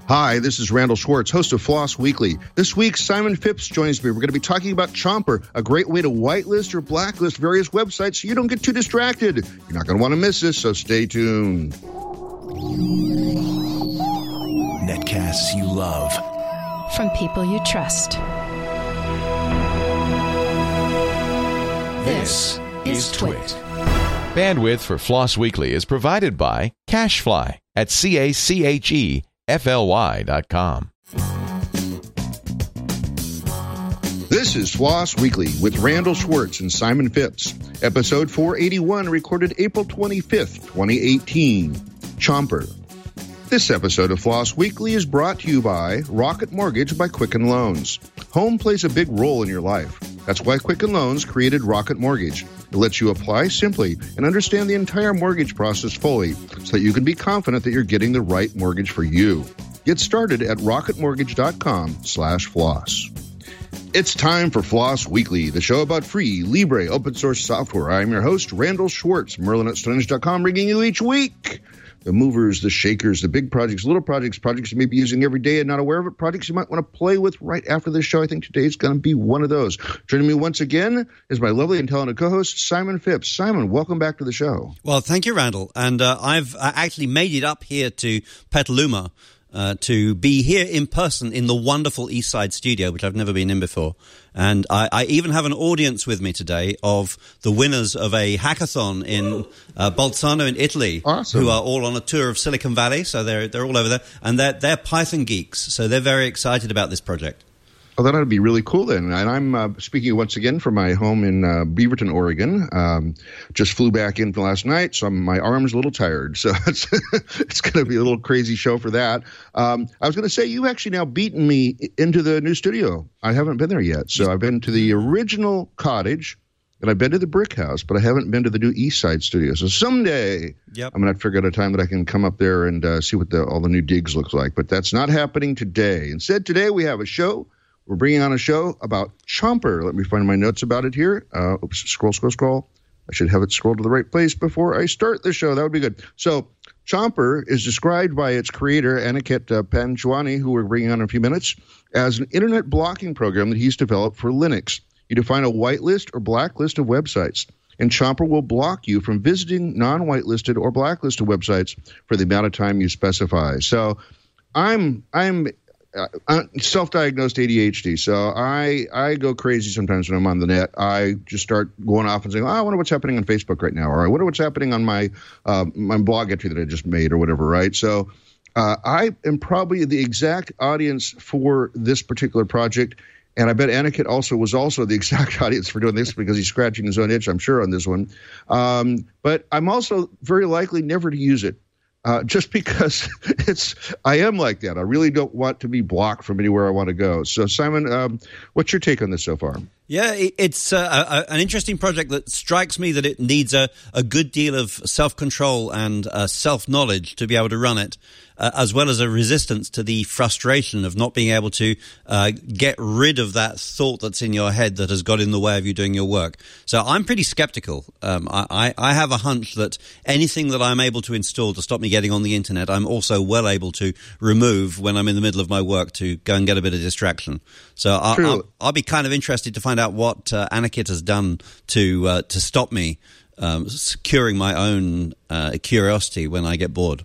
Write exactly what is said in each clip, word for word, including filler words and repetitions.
Hi, this is Randall Schwartz, host of Floss Weekly. This week, Simon Phipps joins me. We're going to be talking about Chomper, a great way to whitelist or blacklist various websites so you don't get too distracted. You're not going to want to miss this, so stay tuned. Netcasts you love. From people you trust. This is Twit. Bandwidth for Floss Weekly is provided by CacheFly at C A C H E F L Y dot com. This is Floss Weekly with Randall Schwartz and Simon Phipps. Episode four eighty-one, recorded April twenty-fifth, twenty eighteen. Chomper. This episode of Floss Weekly is brought to you by Rocket Mortgage by Quicken Loans. Home plays a big role in your life. That's why Quicken Loans created Rocket Mortgage. It lets you apply simply and understand the entire mortgage process fully so that you can be confident that you're getting the right mortgage for you. Get started at rocketmortgage.com slash floss. It's time for Floss Weekly, the show about free, libre, open source software. I'm your host, Randall Schwartz, Merlin at Stonehenge dot com, bringing you each week the movers, the shakers, the big projects, little projects, projects you may be using every day and not aware of it, projects you might want to play with right after this show. I think today's going to be one of those. Joining me once again is my lovely and talented co-host, Simon Phipps. Simon, welcome back to the show. Well, thank you, Randall. And uh, I've uh, actually made it up here to Petaluma uh, to be here in person in the wonderful East Side studio, which I've never been in before. And I, I even have an audience with me today of the winners of a hackathon in uh, Bolzano in Italy, awesome. Who are all on a tour of Silicon Valley. So they're they're all over there, and they're they're Python geeks. So they're very excited about this project. Oh, that ought to be really cool then. And I'm uh, speaking once again from my home in uh, Beaverton, Oregon. Um, just flew back in from last night, so I'm, my arm's a little tired. So it's, it's going to be a little crazy show for that. Um, I was going to say, you've actually now beaten me into the new studio. I haven't been there yet. So I've been to the original cottage, and I've been to the brick house, but I haven't been to the new East Side studio. So someday yep. I'm going to have to figure out a time that I can come up there and uh, see what the, all the new digs looks like. But that's not happening today. Instead, today we have a show. We're bringing on a show about Chomper. Let me find my notes about it here. Uh, oops, scroll, scroll, scroll. I should have it scroll to the right place before I start the show. That would be good. So Chomper is described by its creator, Aniket uh, Panjwani, who we're bringing on in a few minutes, as an internet blocking program that he's developed for Linux. You define a whitelist or blacklist of websites, and Chomper will block you from visiting non-whitelisted or blacklisted websites for the amount of time you specify. So I'm I'm... Uh, self-diagnosed A D H D, so I I go crazy sometimes when I'm on the net. I just start going off and saying, oh, I wonder what's happening on Facebook right now, or I wonder what's happening on my uh, my blog entry that I just made, or whatever, right? So uh, I am probably the exact audience for this particular project, and I bet Aniket also was also the exact audience for doing this because he's scratching his own itch, I'm sure, on this one. Um, but I'm also very likely never to use it. Uh, just because it's, I am like that. I really don't want to be blocked from anywhere I want to go. So, Simon, um, what's your take on this so far? Yeah, it's uh, a, an interesting project that strikes me that it needs a, a good deal of self-control and uh, self-knowledge to be able to run it, uh, as well as a resistance to the frustration of not being able to uh, get rid of that thought that's in your head that has got in the way of you doing your work. So I'm pretty skeptical. Um, I, I have a hunch that anything that I'm able to install to stop me getting on the internet, I'm also well able to remove when I'm in the middle of my work to go and get a bit of distraction. So I, I'll, I'll be kind of interested to find out what uh, Aniket has done to uh, to stop me um, securing my own uh, curiosity when I get bored.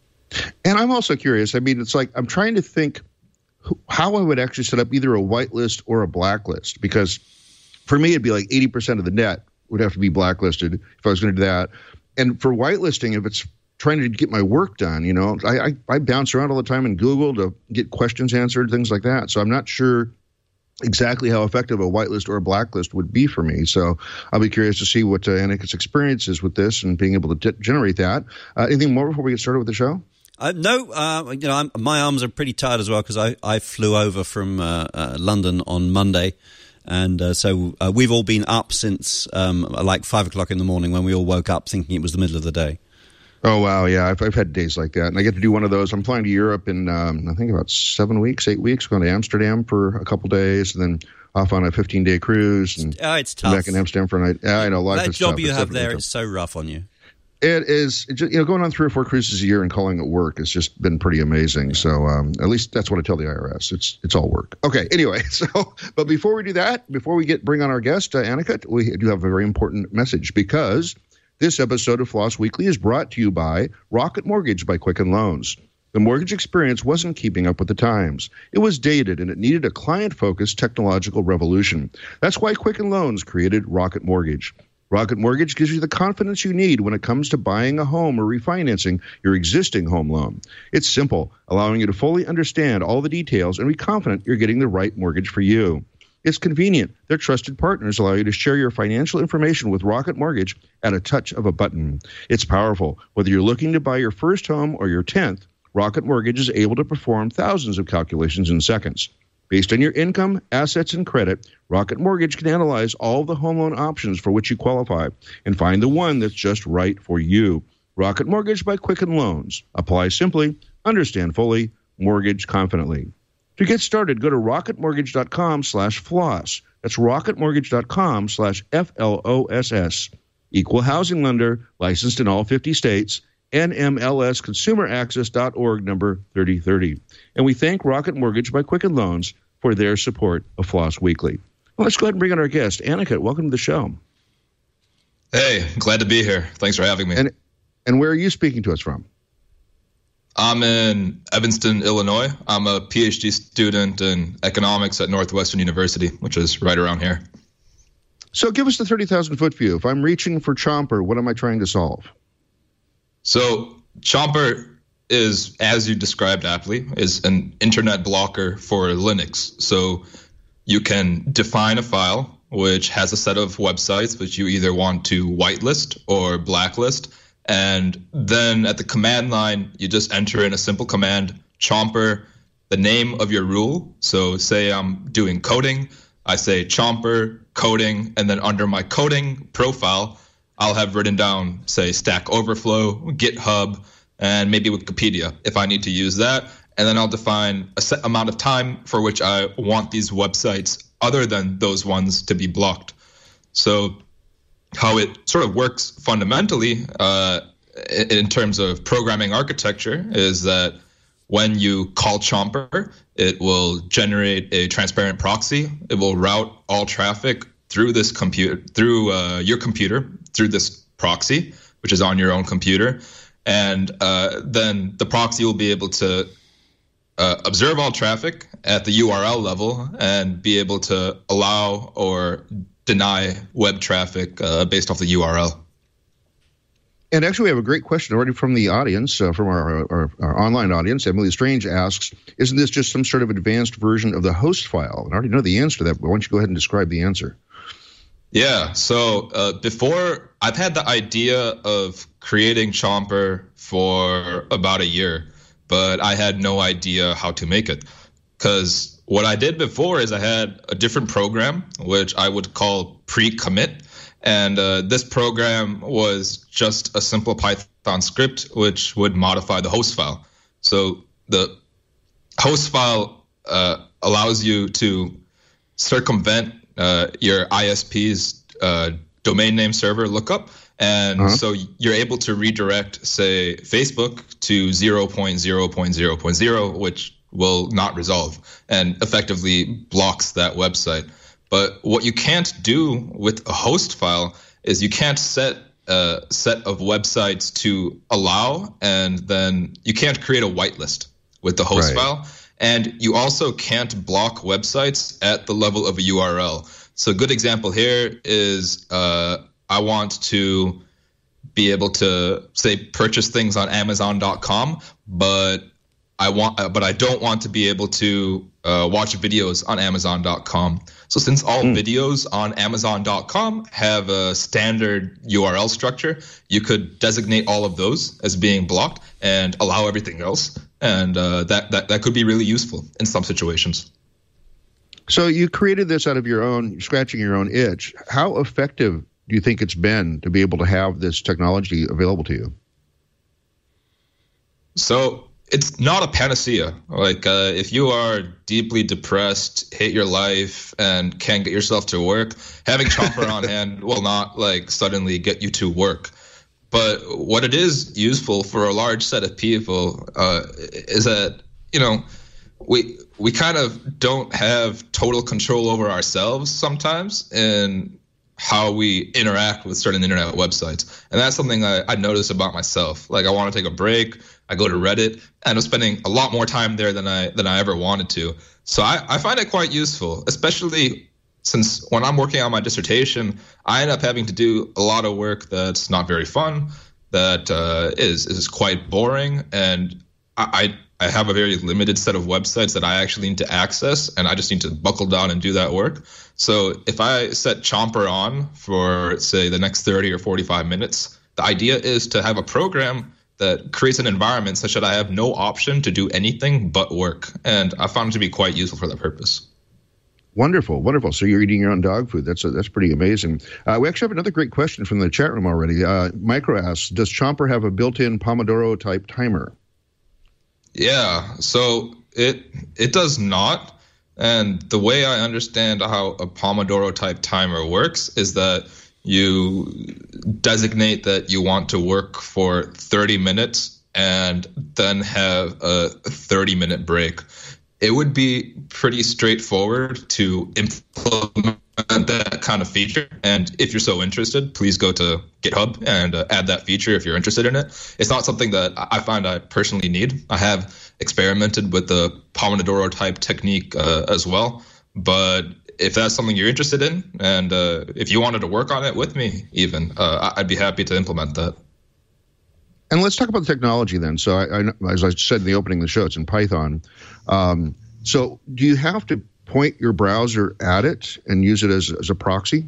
And I'm also curious. I mean, it's like I'm trying to think how I would actually set up either a whitelist or a blacklist, because for me, it'd be like eighty percent of the net would have to be blacklisted if I was going to do that. And for whitelisting, if it's trying to get my work done, you know, I, I, I bounce around all the time in Google to get questions answered, things like that. So I'm not sure exactly how effective a whitelist or a blacklist would be for me. So I'll be curious to see what uh, Aniket's experience is with this and being able to d- generate that. Uh, anything more before we get started with the show? Uh, no, uh, you know, I'm, my arms are pretty tired as well because I, I flew over from uh, uh, London on Monday. And uh, so uh, we've all been up since um, like five o'clock in the morning when we all woke up thinking it was the middle of the day. Oh, wow, yeah, I've, I've had days like that. And I get to do one of those. I'm flying to Europe in, um, I think, about seven weeks, eight weeks, going to Amsterdam for a couple days, and then off on a fifteen-day cruise. And oh, it's tough. Back in Amsterdam for a night. Yeah, I know. A lot that of job stuff. you it's have there tough. is so rough on you. It is, you know, going on three or four cruises a year and calling it work has just been pretty amazing. So um, at least that's what I tell the I R S. It's it's all work. Okay, anyway, so, but before we do that, before we get bring on our guest, uh, Annika, we do have a very important message, because this episode of Floss Weekly is brought to you by Rocket Mortgage by Quicken Loans. The mortgage experience wasn't keeping up with the times. It was dated, and it needed a client-focused technological revolution. That's why Quicken Loans created Rocket Mortgage. Rocket Mortgage gives you the confidence you need when it comes to buying a home or refinancing your existing home loan. It's simple, allowing you to fully understand all the details and be confident you're getting the right mortgage for you. It's convenient. Their trusted partners allow you to share your financial information with Rocket Mortgage at a touch of a button. It's powerful. Whether you're looking to buy your first home or your tenth, Rocket Mortgage is able to perform thousands of calculations in seconds. Based on your income, assets, and credit, Rocket Mortgage can analyze all the home loan options for which you qualify and find the one that's just right for you. Rocket Mortgage by Quicken Loans. Apply simply, understand fully, mortgage confidently. To get started, go to rocketmortgage.com slash floss. That's rocketmortgage.com slash F L O S S. Equal housing lender, licensed in all fifty states, N M L S consumer access dot org number thirty thirty. And we thank Rocket Mortgage by Quicken Loans for their support of Floss Weekly. Well, let's go ahead and bring on our guest. Annika, welcome to the show. Hey, glad to be here. Thanks for having me. And, and where are you speaking to us from? I'm in Evanston, Illinois. I'm a PhD student in economics at Northwestern University, which is right around here. So give us the thirty thousand foot view. If I'm reaching for Chomper, what am I trying to solve? So Chomper is, as you described aptly, is an internet blocker for Linux. So you can define a file which has a set of websites which you either want to whitelist or blacklist. And then at the command line, you just enter in a simple command, Chomper, the name of your rule. So say I'm doing coding, I say Chomper, coding, and then under my coding profile, I'll have written down, say, Stack Overflow, GitHub, and maybe Wikipedia if I need to use that. And then I'll define a set amount of time for which I want these websites other than those ones to be blocked. So how it sort of works fundamentally uh, in terms of programming architecture is that when you call Chomper, it will generate a transparent proxy. It will route all traffic through this computer, through uh, your computer, through this proxy, which is on your own computer. And uh, then the proxy will be able to uh, observe all traffic at the U R L level and be able to allow or deny web traffic uh, based off the U R L. And actually, we have a great question already from the audience, uh, from our, our, our online audience. Emily Strange asks, isn't this just some sort of advanced version of the host file? And I already know the answer to that, but why don't you go ahead and describe the answer? Yeah, so uh, before, I've had the idea of creating Chomper for about a year, but I had no idea how to make it. Because what I did before is I had a different program, which I would call pre-commit. And uh, this program was just a simple Python script which would modify the host file. So the host file uh, allows you to circumvent uh, your I S P's uh, domain name server lookup. And uh-huh. so you're able to redirect, say, Facebook to zero point zero point zero point zero, which will not resolve and effectively blocks that website. But what you can't do with a host file is you can't set a set of websites to allow, and then you can't create a whitelist with the host right. file. And you also can't block websites at the level of a U R L. So a good example here is uh, I want to be able to, say, purchase things on Amazon dot com, but I want, uh, but I don't want to be able to uh, watch videos on Amazon dot com. So since all mm. videos on Amazon dot com have a standard U R L structure, you could designate all of those as being blocked and allow everything else. And uh, that, that, that could be really useful in some situations. So you created this out of your own, scratching your own itch. How effective do you think it's been to be able to have this technology available to you? So it's not a panacea. Like uh, if you are deeply depressed, hate your life, and can't get yourself to work, having Chomper on hand will not like suddenly get you to work. But what it is useful for a large set of people uh, is that, you know, we we kind of don't have total control over ourselves sometimes in how we interact with certain internet websites. And that's something I, I notice about myself. Like, I want to take a break. I go to Reddit, and I'm spending a lot more time there than I than I ever wanted to. So I, I find it quite useful, especially since when I'm working on my dissertation, I end up having to do a lot of work that's not very fun, that uh, is is quite boring, and I, I have a very limited set of websites that I actually need to access, and I just need to buckle down and do that work. So if I set Chomper on for, say, the next thirty or forty-five minutes, the idea is to have a program that creates an environment such that I have no option to do anything but work, and I found it to be quite useful for that purpose. Wonderful, wonderful. So you're eating your own dog food. That's a, that's pretty amazing. Uh, we actually have another great question from the chat room already. Uh, Micro asks, does Chomper have a built-in Pomodoro-type timer? Yeah, so it it does not. And the way I understand how a Pomodoro-type timer works is that you designate that you want to work for thirty minutes and then have a thirty-minute break. It would be pretty straightforward to implement that kind of feature. And if you're so interested, please go to GitHub and uh, add that feature if you're interested in it. It's not something that I find I personally need. I have experimented with the Pomodoro type technique uh, as well. But if that's something you're interested in, and uh, if you wanted to work on it with me even, uh, I'd be happy to implement that. And let's talk about the technology then. So I, I, as I said in the opening of the show, it's in Python. Um, so do you have to point your browser at it and use it as, as a proxy?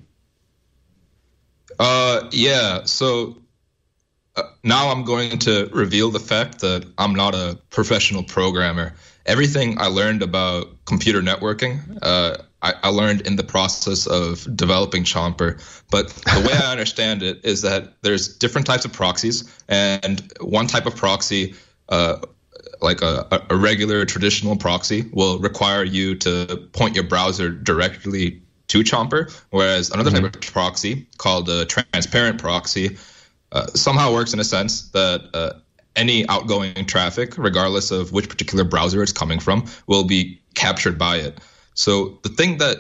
Uh, yeah. So uh, now I'm going to reveal the fact that I'm not a professional programmer. Everything I learned about computer networking, uh, I, I learned in the process of developing Chomper. But the way I understand it is that there's different types of proxies, and one type of proxy, uh, like a, a regular traditional proxy, will require you to point your browser directly to Chomper, whereas another mm-hmm. type of proxy called a transparent proxy uh, somehow works in a sense that uh, any outgoing traffic, regardless of which particular browser it's coming from, will be captured by it. So the thing that,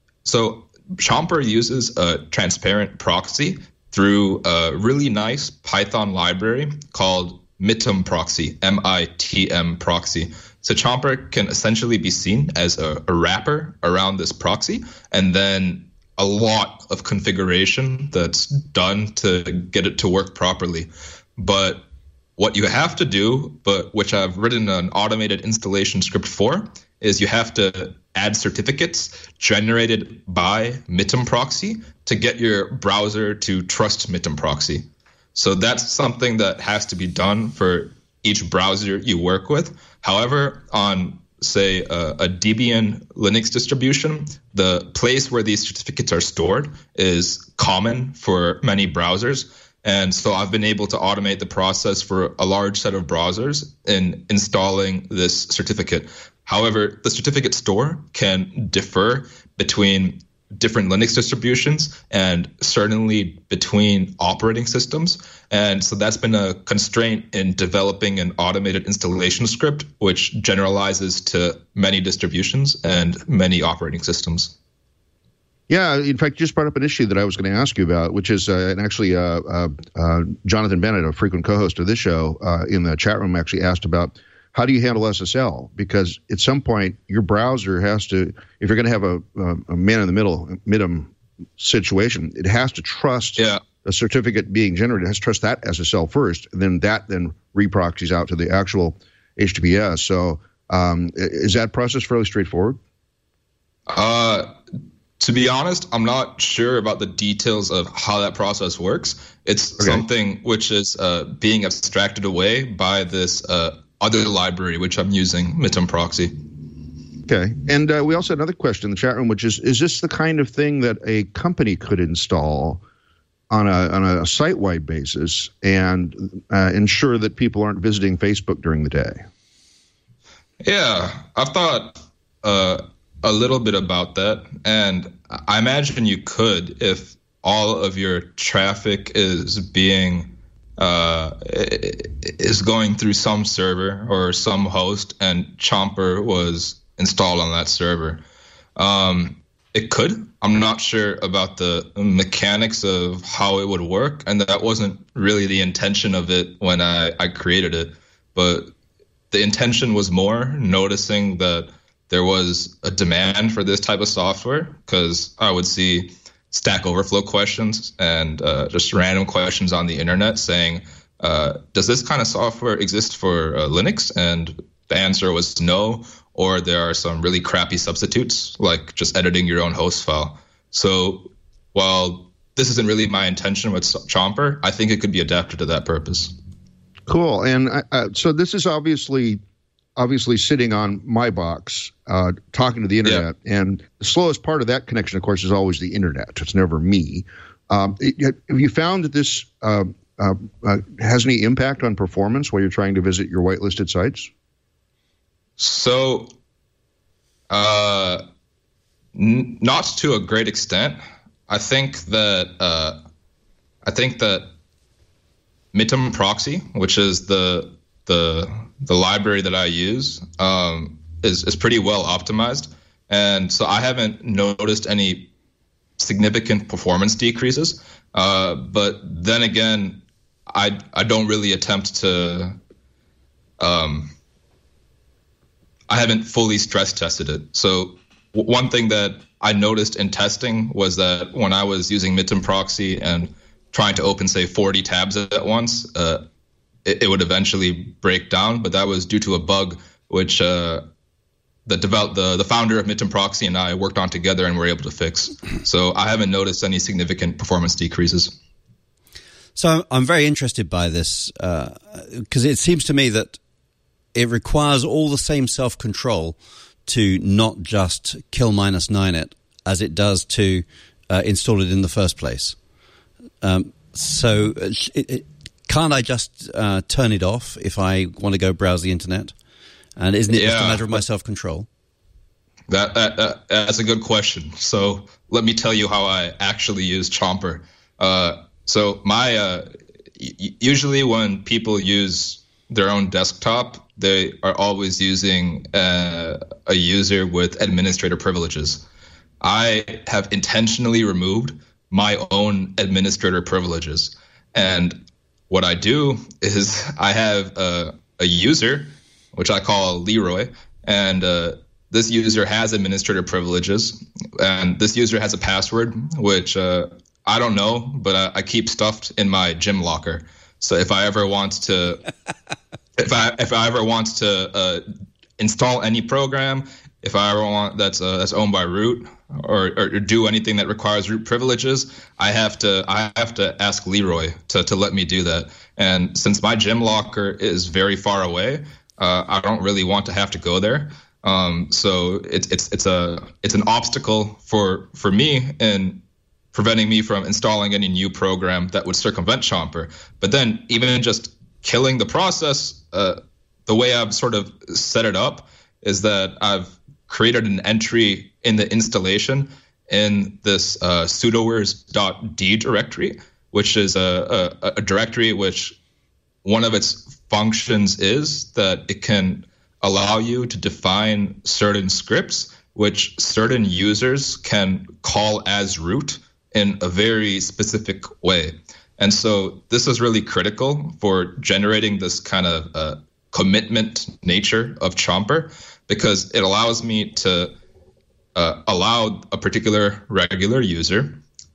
so Chomper uses a transparent proxy through a really nice Python library called Mitim proxy, M I T M proxy. So Chomper can essentially be seen as a, a wrapper around this proxy, and then a lot of configuration that's done to get it to work properly. But what you have to do, but which I've written an automated installation script for, is you have to add certificates generated by Mitim proxy to get your browser to trust Mitim proxy. So that's something that has to be done for each browser you work with. However, on, say, a, a Debian Linux distribution, the place where these certificates are stored is common for many browsers. And so I've been able to automate the process for a large set of browsers in installing this certificate. However, the certificate store can differ between different Linux distributions and certainly between operating systems. And so that's been a constraint in developing an automated installation script, which generalizes to many distributions and many operating systems. Yeah, in fact, you just brought up an issue that I was going to ask you about, which is, uh, and actually uh, uh, uh, Jonathan Bennett, a frequent co-host of this show, uh, in the chat room actually asked about how do you handle S S L? Because at some point, your browser has to, if you're going to have a, a, a man-in-the-middle, Mitim situation, it has to trust yeah. a certificate being generated. It has to trust that S S L first, and then that then reproxies out to the actual H T T P S. So um, is that process fairly straightforward? Uh, to be honest, I'm not sure about the details of how that process works. It's okay. Something which is uh, being abstracted away by this uh, other library, which I'm using, Mitim proxy. Okay. And uh, we also had another question in the chat room, which is, is this the kind of thing that a company could install on a on a site-wide basis and uh, ensure that people aren't visiting Facebook during the day? Yeah, I've thought uh, a little bit about that, and I imagine you could if all of your traffic is being uh, is going through some server or some host, and Chomper was installed on that server. Um, it could. I'm not sure about the mechanics of how it would work, and that wasn't really the intention of it when I, I created it. But the intention was more noticing that there was a demand for this type of software, because I would see Stack Overflow questions and uh, just random questions on the internet saying, uh, does this kind of software exist for uh, Linux? And the answer was no, or there are some really crappy substitutes, like just editing your own host file. So while this isn't really my intention with Chomper, I think it could be adapted to that purpose. Cool. And uh, so this is obviously obviously sitting on my box, uh, talking to the internet. Yeah. And the slowest part of that connection, of course, is always the internet. It's never me. Um, it, have you found that this uh, uh, uh, has any impact on performance while you're trying to visit your whitelisted sites? So, uh, n- not to a great extent. I think that uh, I think that Mitim Proxy, which is the the the library that I use, um, is is pretty well optimized, and so I haven't noticed any significant performance decreases. Uh, but then again, I I don't really attempt to. Um, I haven't fully stress tested it. So w- one thing that I noticed in testing was that when I was using Mitim Proxy and trying to open, say, forty tabs at once, uh, it, it would eventually break down. But that was due to a bug which uh, the, develop, the the founder of Mitim Proxy and I worked on together and were able to fix. So I haven't noticed any significant performance decreases. So I'm very interested by this because uh, it seems to me that it requires all the same self-control to not just kill minus nine it as it does to uh, install it in the first place. Um, so it, it, can't I just uh, turn it off if I want to go browse the internet? And isn't it yeah, just a matter of my self-control? That, that, that That's a good question. So let me tell you how I actually use Chomper. Uh, so my uh, y- usually when people use their own desktop, they are always using uh, a user with administrator privileges. I have intentionally removed my own administrator privileges. And what I do is I have a, a user, which I call Leroy, and uh, this user has administrator privileges. And this user has a password, which uh, I don't know, but I, I keep stuffed in my gym locker. So if I ever want to... If I if I ever want to uh, install any program, if I ever want that's uh, that's owned by root or, or do anything that requires root privileges, I have to I have to ask Leroy to, to let me do that. And since my gym locker is very far away, uh, I don't really want to have to go there. Um, so it's it's it's a it's an obstacle for for me in preventing me from installing any new program that would circumvent Chomper. But then even just killing the process, uh, the way I've sort of set it up is that I've created an entry in the installation in this uh, sudoers.d directory, which is a, a, a directory which one of its functions is that it can allow you to define certain scripts which certain users can call as root in a very specific way. And so this is really critical for generating this kind of uh, commitment nature of Chomper, because it allows me to uh, allow a particular regular user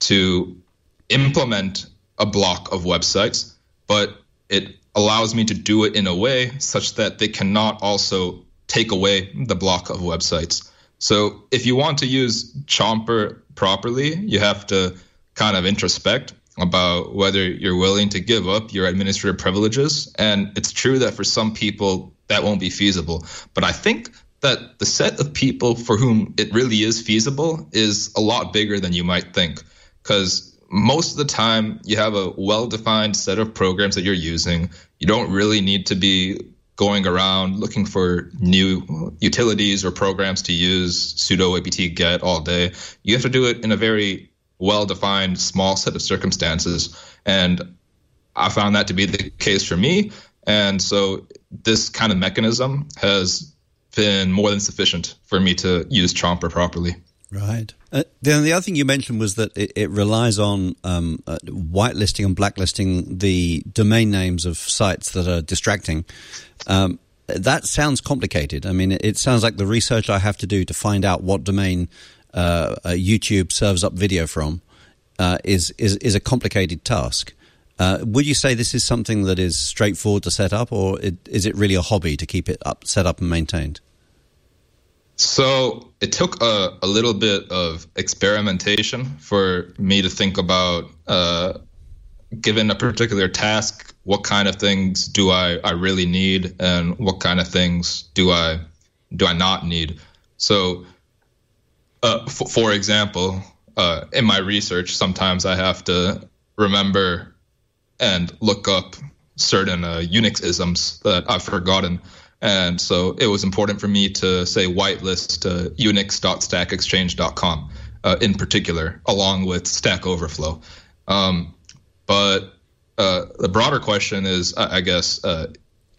to implement a block of websites, but it allows me to do it in a way such that they cannot also take away the block of websites. So if you want to use Chomper properly, you have to kind of introspect about whether you're willing to give up your administrative privileges. And it's true that for some people that won't be feasible. But I think that the set of people for whom it really is feasible is a lot bigger than you might think. Because most of the time you have a well-defined set of programs that you're using. You don't really need to be going around looking for new utilities or programs to use, sudo apt get all day. You have to do it in a very well-defined small set of circumstances. And I found that to be the case for me. And so this kind of mechanism has been more than sufficient for me to use Chomper properly. Right. Uh, then the other thing you mentioned was that it, it relies on um, uh, whitelisting and blacklisting the domain names of sites that are distracting. Um, that sounds complicated. I mean, it, it sounds like the research I have to do to find out what domain uh, uh, YouTube serves up video from uh, is, is is a complicated task. Uh, would you say this is something that is straightforward to set up, or it, is it really a hobby to keep it up, set up and maintained? So it took a, a little bit of experimentation for me to think about, uh, given a particular task, what kind of things do I, I really need, and what kind of things do I do I not need. So, uh, f- for example, uh, in my research, sometimes I have to remember and look up certain uh, Unix isms that I've forgotten. And so it was important for me to say whitelist uh, unix dot stack exchange dot com uh, in particular, along with Stack Overflow. Um, but uh, the broader question is, I guess, uh,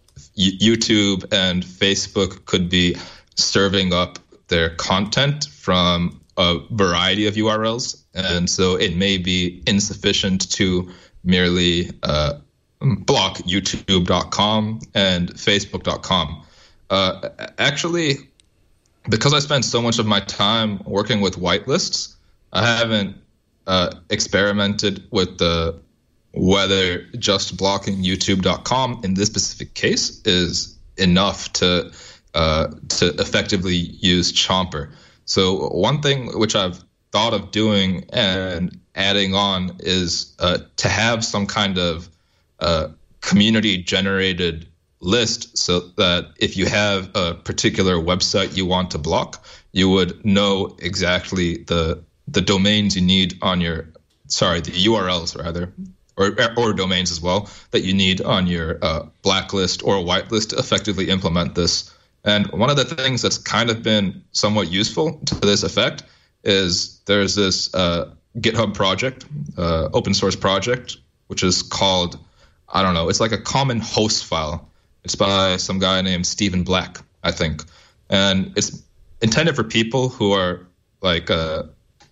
YouTube and Facebook could be serving up their content from a variety of U R Ls. And so it may be insufficient to merely uh, block youtube dot com and facebook dot com. Uh, actually, because I spend so much of my time working with whitelists, I haven't uh, experimented with the whether just blocking youtube dot com in this specific case is enough to uh, to effectively use Chomper. So one thing which I've thought of doing and adding on is uh, to have some kind of uh, community-generated list, so that if you have a particular website you want to block, you would know exactly the the domains you need on your, sorry, the U R Ls rather, or or domains as well, that you need on your uh, blacklist or whitelist to effectively implement this. And one of the things that's kind of been somewhat useful to this effect is there's this uh, GitHub project, uh, open source project, which is called, I don't know, it's like a common host file. It's by some guy named Stephen Black, I think. And it's intended for people who are like uh,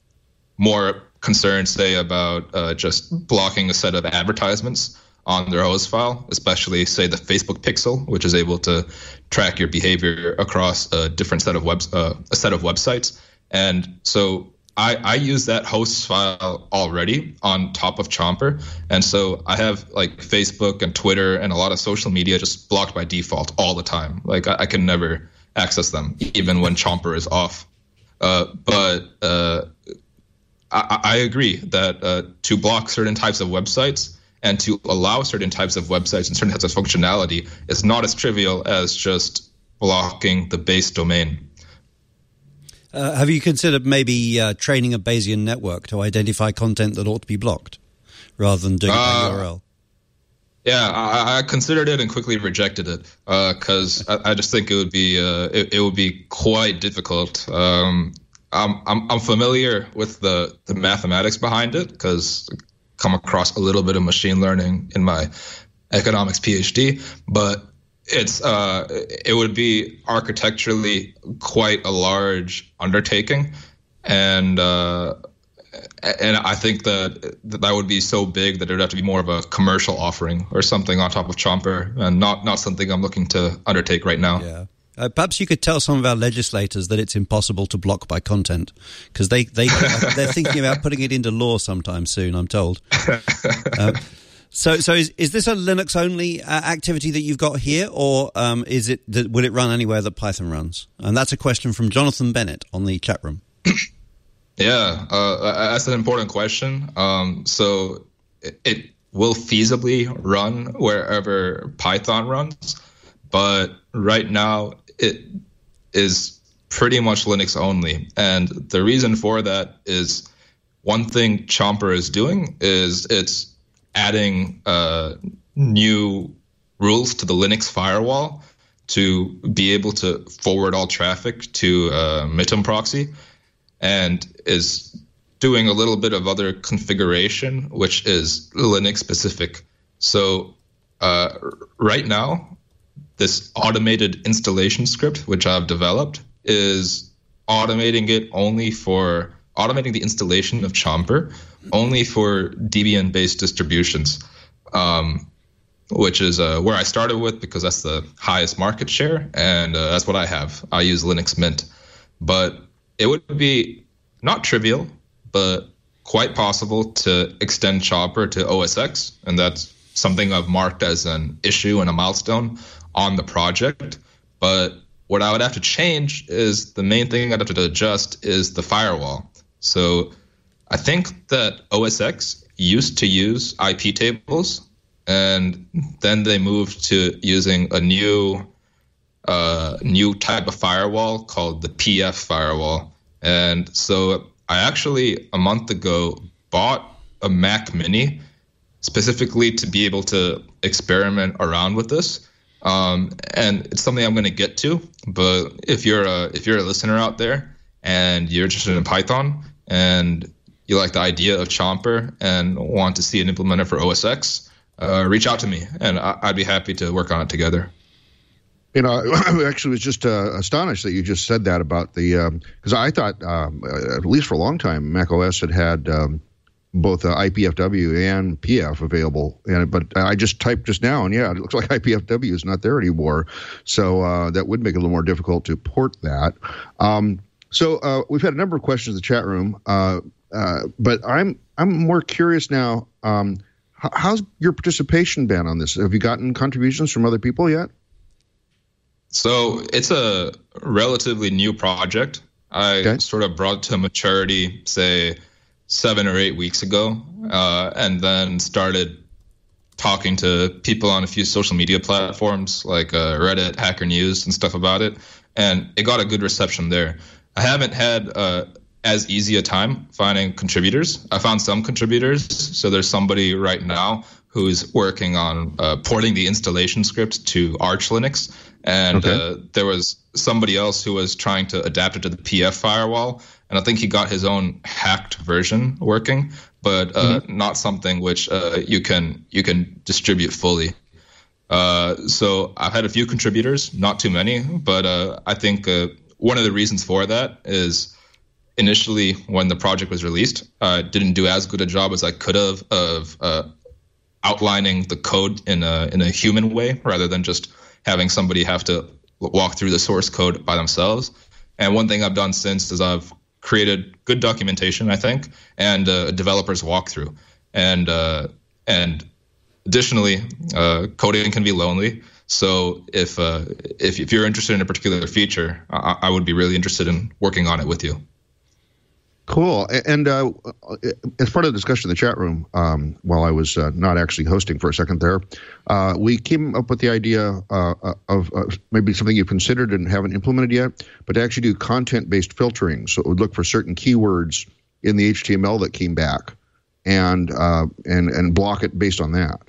more concerned, say, about uh, just blocking a set of advertisements on their host file, especially, say, the Facebook pixel, which is able to track your behavior across a different set of webs, uh, a set of websites. And so I, I use that host file already on top of Chomper. And so I have like Facebook and Twitter and a lot of social media just blocked by default all the time. Like I, I can never access them, even when Chomper is off. Uh, but uh, I, I agree that uh, to block certain types of websites and to allow certain types of websites and certain types of functionality is not as trivial as just blocking the base domain. Uh, have you considered maybe uh, training a Bayesian network to identify content that ought to be blocked rather than doing it by uh, U R L? Yeah, I, I considered it and quickly rejected it because uh, I, I just think it would be uh, it, it would be quite difficult. Um, I'm, I'm I'm familiar with the, the mathematics behind it because I come across a little bit of machine learning in my economics PhD, but it's uh, it would be architecturally quite a large undertaking, and uh, and I think that that would be so big that it would have to be more of a commercial offering or something on top of Chomper, and not not something I'm looking to undertake right now. Yeah. Uh, perhaps you could tell some of our legislators that it's impossible to block by content, because they they they're thinking about putting it into law sometime soon, I'm told. Uh, So, so is is this a Linux only uh, activity that you've got here, or um, is it will it run anywhere that Python runs? And that's a question from Jonathan Bennett on the chat room. Yeah, uh, that's an important question. Um, so it, it will feasibly run wherever Python runs, but right now it is pretty much Linux only. And the reason for that is one thing Chomper is doing is it's adding uh, new rules to the Linux firewall to be able to forward all traffic to uh, Mitim proxy, and is doing a little bit of other configuration, which is Linux specific. So uh, right now, this automated installation script, which I've developed, is automating it only for automating the installation of Chomper only for Debian-based distributions, um, which is uh, where I started with because that's the highest market share, and uh, that's what I have. I use Linux Mint. But it would be not trivial, but quite possible to extend Chomper to O S X, and that's something I've marked as an issue and a milestone on the project. But what I would have to change is the main thing I'd have to adjust is the firewall. So I think that O S X used to use I P tables, and then they moved to using a new uh, new type of firewall called the P F firewall. And so I actually, a month ago, bought a Mac Mini specifically to be able to experiment around with this. Um, and it's something I'm going to get to. But if you're a if you're a listener out there and you're interested in Python and you like the idea of Chomper and want to see it implemented for O S X, uh, reach out to me, and I, I'd be happy to work on it together. You know, I actually was just uh, astonished that you just said that about the because um, I thought um, at least for a long time macOS had had um, both uh, I P F W and P F available, and but I just typed just now, and yeah, it looks like I P F W is not there anymore. So uh, that would make it a little more difficult to port that. Um, so uh, we've had a number of questions in the chat room, uh, uh, but I'm I'm more curious now. Um, how, how's your participation been on this? Have you gotten contributions from other people yet? So it's a relatively new project. I okay. sort of brought to maturity, say, seven or eight weeks ago, uh, and then started talking to people on a few social media platforms like uh, Reddit, Hacker News, and stuff about it. And it got a good reception there. I haven't had uh, as easy a time finding contributors. I found some contributors. So there's somebody right now who's working on uh, porting the installation script to Arch Linux. And okay. uh, there was somebody else who was trying to adapt it to the P F firewall. And I think he got his own hacked version working, but uh, mm-hmm. not something which uh, you can you can distribute fully. Uh, so I've had a few contributors, not too many, but uh, I think uh, one of the reasons for that is initially when the project was released, I didn't do as good a job as I could have of uh, outlining the code in a in a human way rather than just having somebody have to walk through the source code by themselves. And one thing I've done since is I've created good documentation, I think, and uh, a developer's walkthrough. And uh, and additionally, uh, coding can be lonely. So if uh, if if you're interested in a particular feature, I, I would be really interested in working on it with you. Cool. And uh, as part of the discussion in the chat room, um, while I was uh, not actually hosting for a second there, uh, we came up with the idea uh, of uh, maybe something you've considered and haven't implemented yet, but to actually do content-based filtering. So it would look for certain keywords in the H T M L that came back and uh, and and block it based on that.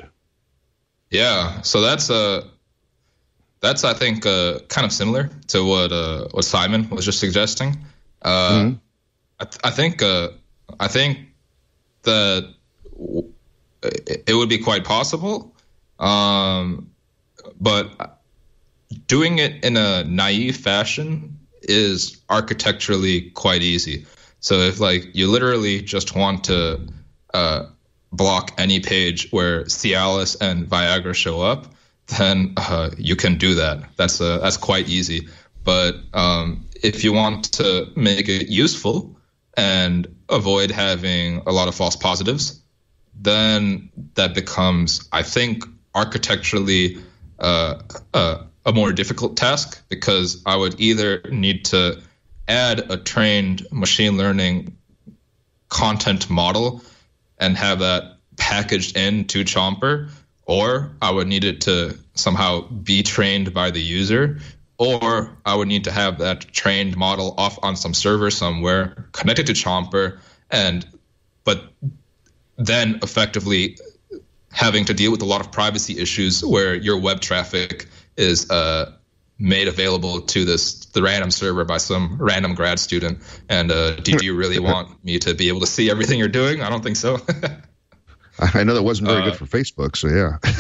Yeah. So that's uh, that's I think uh, kind of similar to what uh, what Simon was just suggesting. Uh, mm-hmm. I, th- I think uh, I think that w- it would be quite possible, um, but doing it in a naive fashion is architecturally quite easy. So if like you literally just want to uh, block any page where Cialis and Viagra show up, then uh, you can do that. That's uh, that's quite easy. But um, if you want to make it useful and avoid having a lot of false positives, then that becomes, I think, architecturally uh, uh, a more difficult task, because I would either need to add a trained machine learning content model and have that packaged into Chomper, or I would need it to somehow be trained by the user, or I would need to have that trained model off on some server somewhere connected to Chomper, and but then effectively having to deal with a lot of privacy issues where your web traffic is uh, made available to this the random server by some random grad student. And uh, do you really want me to be able to see everything you're doing? I don't think so. I know that wasn't very uh, good for Facebook, so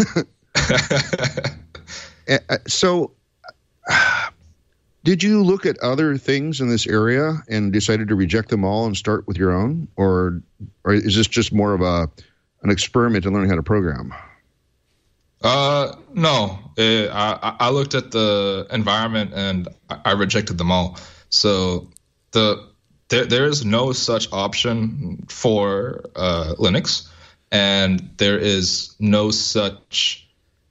yeah. So, did you look at other things in this area and decided to reject them all and start with your own, or, or is this just more of a an experiment in learning how to program? Uh, no, it, I, I looked at the environment and I rejected them all. So the there there is no such option for uh, Linux, and there is no such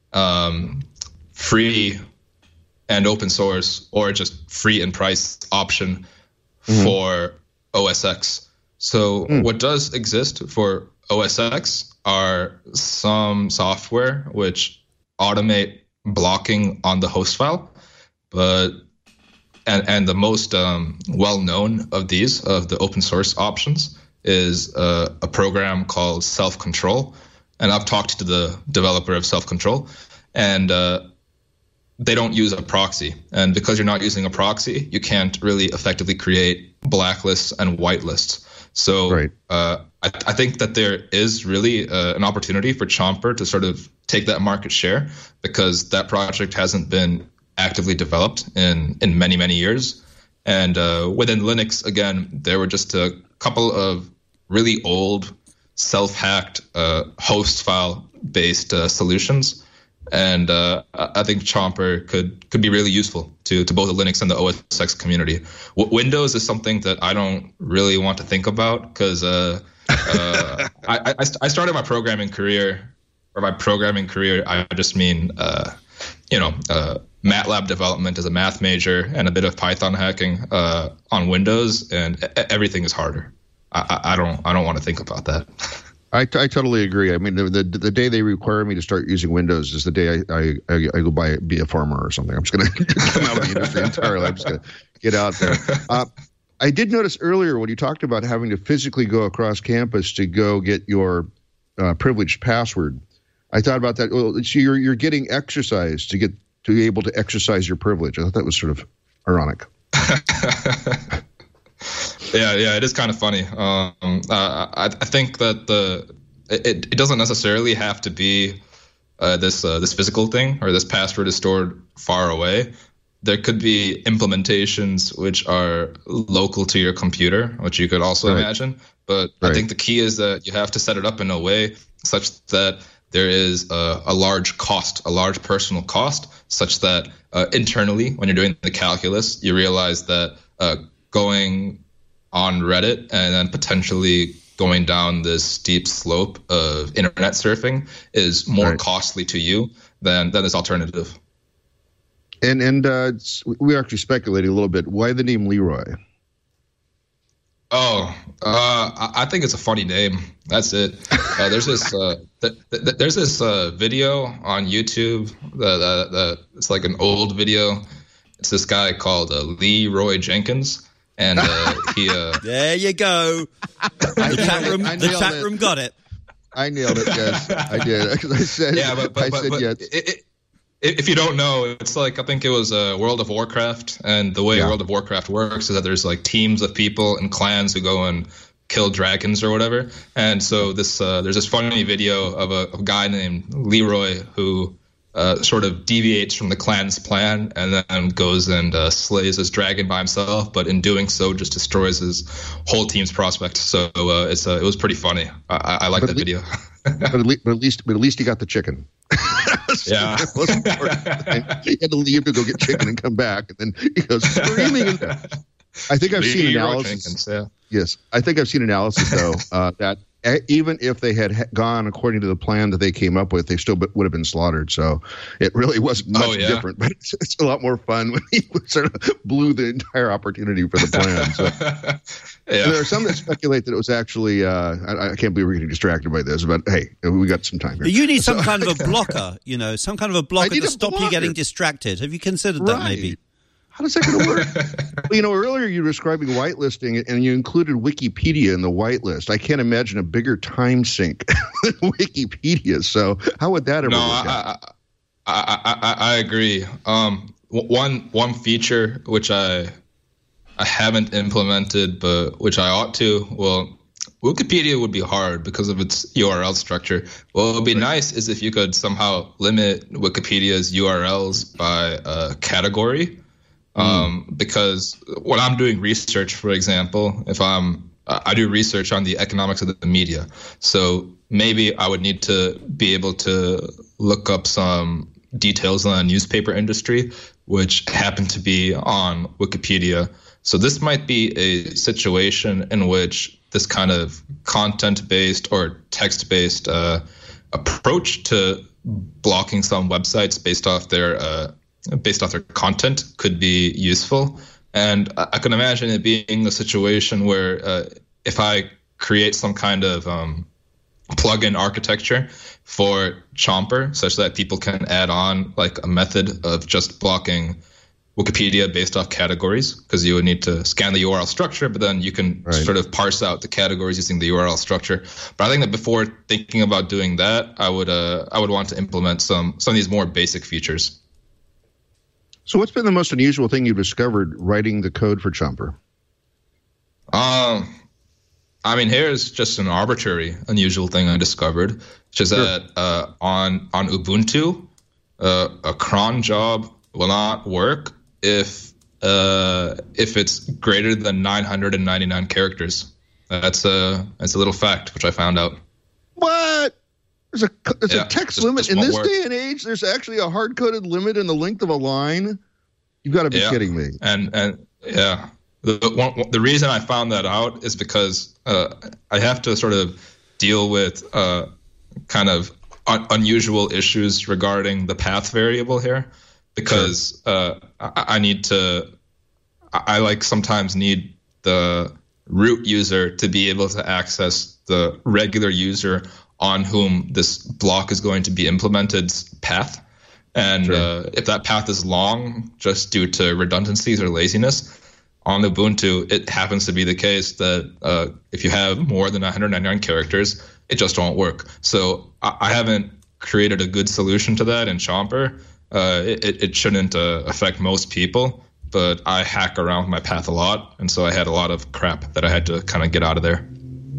um, free and open source or just free and price option mm-hmm. for O S X. So mm. what does exist for O S X are some software which automate blocking on the host file, but and and the most um, well-known of these of the open source options is uh, a program called Self-Control, and I've talked to the developer of Self-Control, and uh, they don't use a proxy, and because you're not using a proxy, you can't really effectively create blacklists and whitelists. So right. uh, I, I think that there is really uh, an opportunity for Chomper to sort of take that market share, because that project hasn't been actively developed in, in many, many years. And uh, within Linux, again, there were just a couple of really old self-hacked uh, host file-based uh, solutions. And uh, I think Chomper could could be really useful to, to both the Linux and the O S X community. W- Windows is something that I don't really want to think about, because uh, uh, I, I, I started my programming career, or my programming career, I just mean, uh, you know, uh, MATLAB development as a math major and a bit of Python hacking uh, on Windows, and everything is harder. I, I don't I don't want to think about that. I, I totally agree. I mean, the, the the day they require me to start using Windows is the day I I, I, I go buy be a farmer or something. I'm just going to come out of the industry entirely. I'm just going to get out there. Uh, I did notice earlier when you talked about having to physically go across campus to go get your uh, privileged password. I thought about that. Well, so you're you're getting exercise to get to be able to exercise your privilege. I thought that was sort of ironic. Yeah, yeah, it is kind of funny. Um, uh, I, I think that the it, it doesn't necessarily have to be uh, this uh, this physical thing, or this password is stored far away. There could be implementations which are local to your computer, which you could also right. imagine. But right. I think the key is that you have to set it up in a way such that there is a, a large cost, a large personal cost, such that uh, internally, when you're doing the calculus, you realize that uh, going on Reddit and then potentially going down this steep slope of internet surfing is more right. costly to you than, than this alternative. And and uh, we're actually speculating a little bit. Why the name Leroy? Oh, uh, I think it's a funny name. That's it. Uh, there's this uh, th- th- there's this uh, video on YouTube that, that, that it's like an old video. It's this guy called uh, Leroy Jenkins. And uh, he. Uh, there you go. The chat room. The chat it. room got it. I nailed it. Yes, I did. Because I said. Yeah, but, but, I but, said but yes. It, it, if you don't know, it's like I think it was uh, World of Warcraft, and the way yeah. World of Warcraft works is that there's like teams of people and clans who go and kill dragons or whatever. And so this uh, there's this funny video of a, a guy named Leroy who. Uh, sort of deviates from the clan's plan and then goes and uh, slays this dragon by himself, but in doing so just destroys his whole team's prospect. So uh, it's uh, it was pretty funny. I, I, I like that le- video. but, at least, but at least, but at least he got the chicken. Yeah, he had to leave to go get chicken and come back, and then he goes screaming. And I think I've seen analysis. Jenkins, yeah. Yes, I think I've seen analysis though uh, that. Even if they had gone according to the plan that they came up with, they still would have been slaughtered. So it really wasn't much oh, yeah. different, but it's, it's a lot more fun when he sort of blew the entire opportunity for the plan. So yeah. There are some that speculate that it was actually, uh, I, I can't believe we're getting distracted by this, but hey, we got some time here. You need some so, kind of a blocker, you know, some kind of a blocker to stop blocker. you getting distracted. Have you considered right. that maybe? How does that going to work? Well, you know, earlier you were describing whitelisting, and you included Wikipedia in the whitelist. I can't imagine a bigger time sink than Wikipedia. So how would that ever no, work I, out? I, I, I, I agree. Um, one one feature which I I haven't implemented, but which I ought to. Well, Wikipedia would be hard because of its U R L structure. What would be nice is if you could somehow limit Wikipedia's U R Ls by uh, category. Mm. Um, because when I'm doing research, for example, if I'm I do research on the economics of the media, so maybe I would need to be able to look up some details on the newspaper industry, which happen to be on Wikipedia. So this might be a situation in which this kind of content-based or text-based uh, approach to blocking some websites based off their uh, based off their content could be useful. And I can imagine it being a situation where uh, if I create some kind of um, plugin architecture for Chomper, such that people can add on like a method of just blocking Wikipedia based off categories, because you would need to scan the U R L structure, but then you can right. sort of parse out the categories using the U R L structure. But I think that before thinking about doing that, I would uh, I would want to implement some some of these more basic features. So what's been the most unusual thing you've discovered writing the code for Chomper? Um, I mean, here's just an arbitrary unusual thing I discovered, which is sure. that uh, on on Ubuntu, uh, a cron job will not work if uh, if it's greater than nine hundred ninety-nine characters. That's a that's a little fact which I found out. What? There's a there's yeah, a text just, limit just in this work. day and age. There's actually a hard coded limit in the length of a line. You've got to be yeah. kidding me. And and yeah, the one, the reason I found that out is because uh, I have to sort of deal with uh, kind of un- unusual issues regarding the path variable here, because sure. uh, I, I need to. I, I like sometimes need the root user to be able to access the regular user on whom this block is going to be implemented's path. And sure. uh, if that path is long, just due to redundancies or laziness, on Ubuntu, it happens to be the case that uh, if you have more than one hundred ninety-nine characters, it just won't work. So I, I haven't created a good solution to that in Chomper. Uh, it, it shouldn't uh, affect most people, but I hack around with my path a lot, and so I had a lot of crap that I had to kind of get out of there.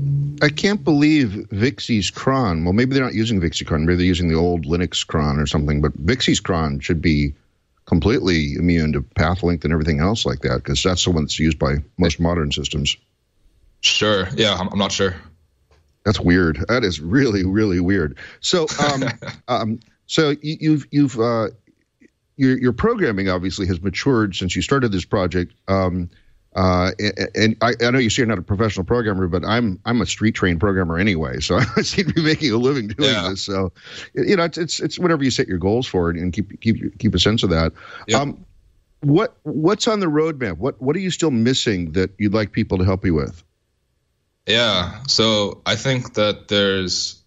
I can't believe Vixie's cron. Well, maybe they're not using Vixie cron. Maybe they're using the old Linux cron or something. But Vixie's cron should be completely immune to path length and everything else like that, because that's the one that's used by most modern systems. Sure. Yeah, I'm, I'm not sure. That's weird. That is really, really weird. So, um, um, so you, you've you've uh, your your programming obviously has matured since you started this project. Um, Uh, and, and I, I know you say you're not a professional programmer, but I'm I'm a street trained programmer anyway, so I seem to be making a living doing yeah. this. So, you know, it's, it's it's whatever you set your goals for, and keep keep keep a sense of that. Yep. Um, what what's on the roadmap? What what are you still missing that you'd like people to help you with? Yeah, so I think that there's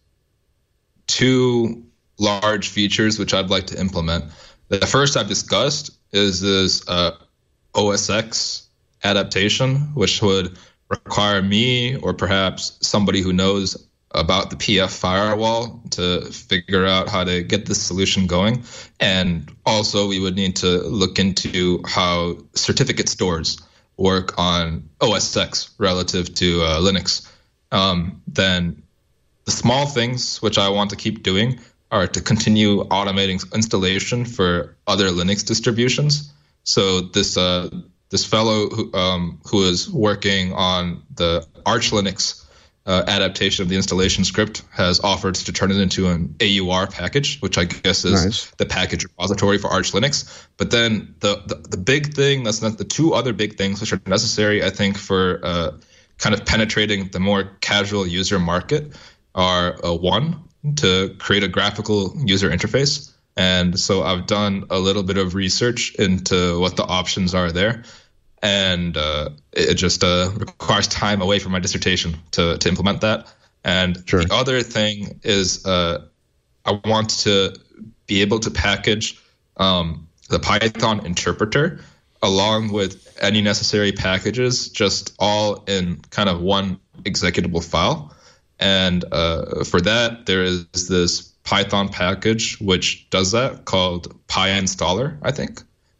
two large features which I'd like to implement. The first I've discussed is this uh, O S X adaptation, which would require me or perhaps somebody who knows about the P F firewall to figure out how to get this solution going. And also we would need to look into how certificate stores work on O S X relative to uh, Linux. Um, then the small things which I want to keep doing are to continue automating installation for other Linux distributions. So this uh, This fellow who, um, who is working on the Arch Linux uh, adaptation of the installation script has offered to turn it into an A U R package, which I guess is nice. The package repository for Arch Linux. But then the, the, the big thing, that's not the two other big things which are necessary, I think, for uh, kind of penetrating the more casual user market are uh, one, to create a graphical user interface. And so I've done a little bit of research into what the options are there. And uh, it just uh, requires time away from my dissertation to, to implement that. And sure. the other thing is uh, I want to be able to package um, the Python interpreter along with any necessary packages, just all in kind of one executable file. And uh, for that, there is this Python package which does that called PyInstaller, I think.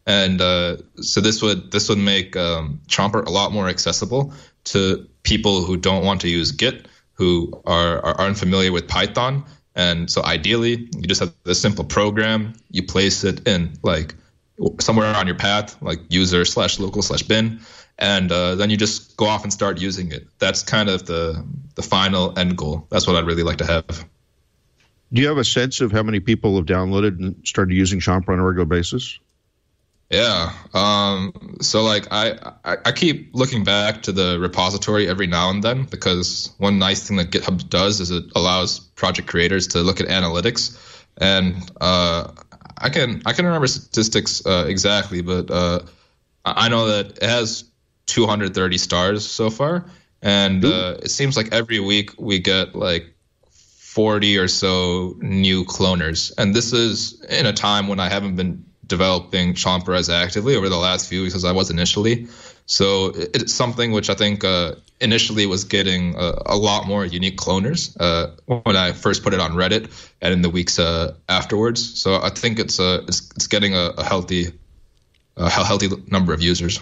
And uh, so this would this would make um, Chomper a lot more accessible to people who don't want to use Git, who are, are unfamiliar with Python. And so ideally, you just have this simple program. You place it in like somewhere on your path, like user slash local slash bin, and uh, then you just go off and start using it. That's kind of the the final end goal. That's what I'd really like to have. Do you have a sense of how many people have downloaded and started using Chomper on a regular basis? Yeah. Um, so like I, I, I keep looking back to the repository every now and then, because one nice thing that GitHub does is it allows project creators to look at analytics. And uh, I can I can remember statistics uh, exactly, but uh, I know that it has two hundred thirty stars so far. And uh, it seems like every week we get like forty or so new cloners. And this is in a time when I haven't been developing Chomper as actively over the last few weeks as I was initially. So it's something which I think uh, initially was getting a, a lot more unique cloners uh, when I first put it on Reddit and in the weeks uh, afterwards. So I think it's uh, it's, it's getting a, a healthy a healthy number of users.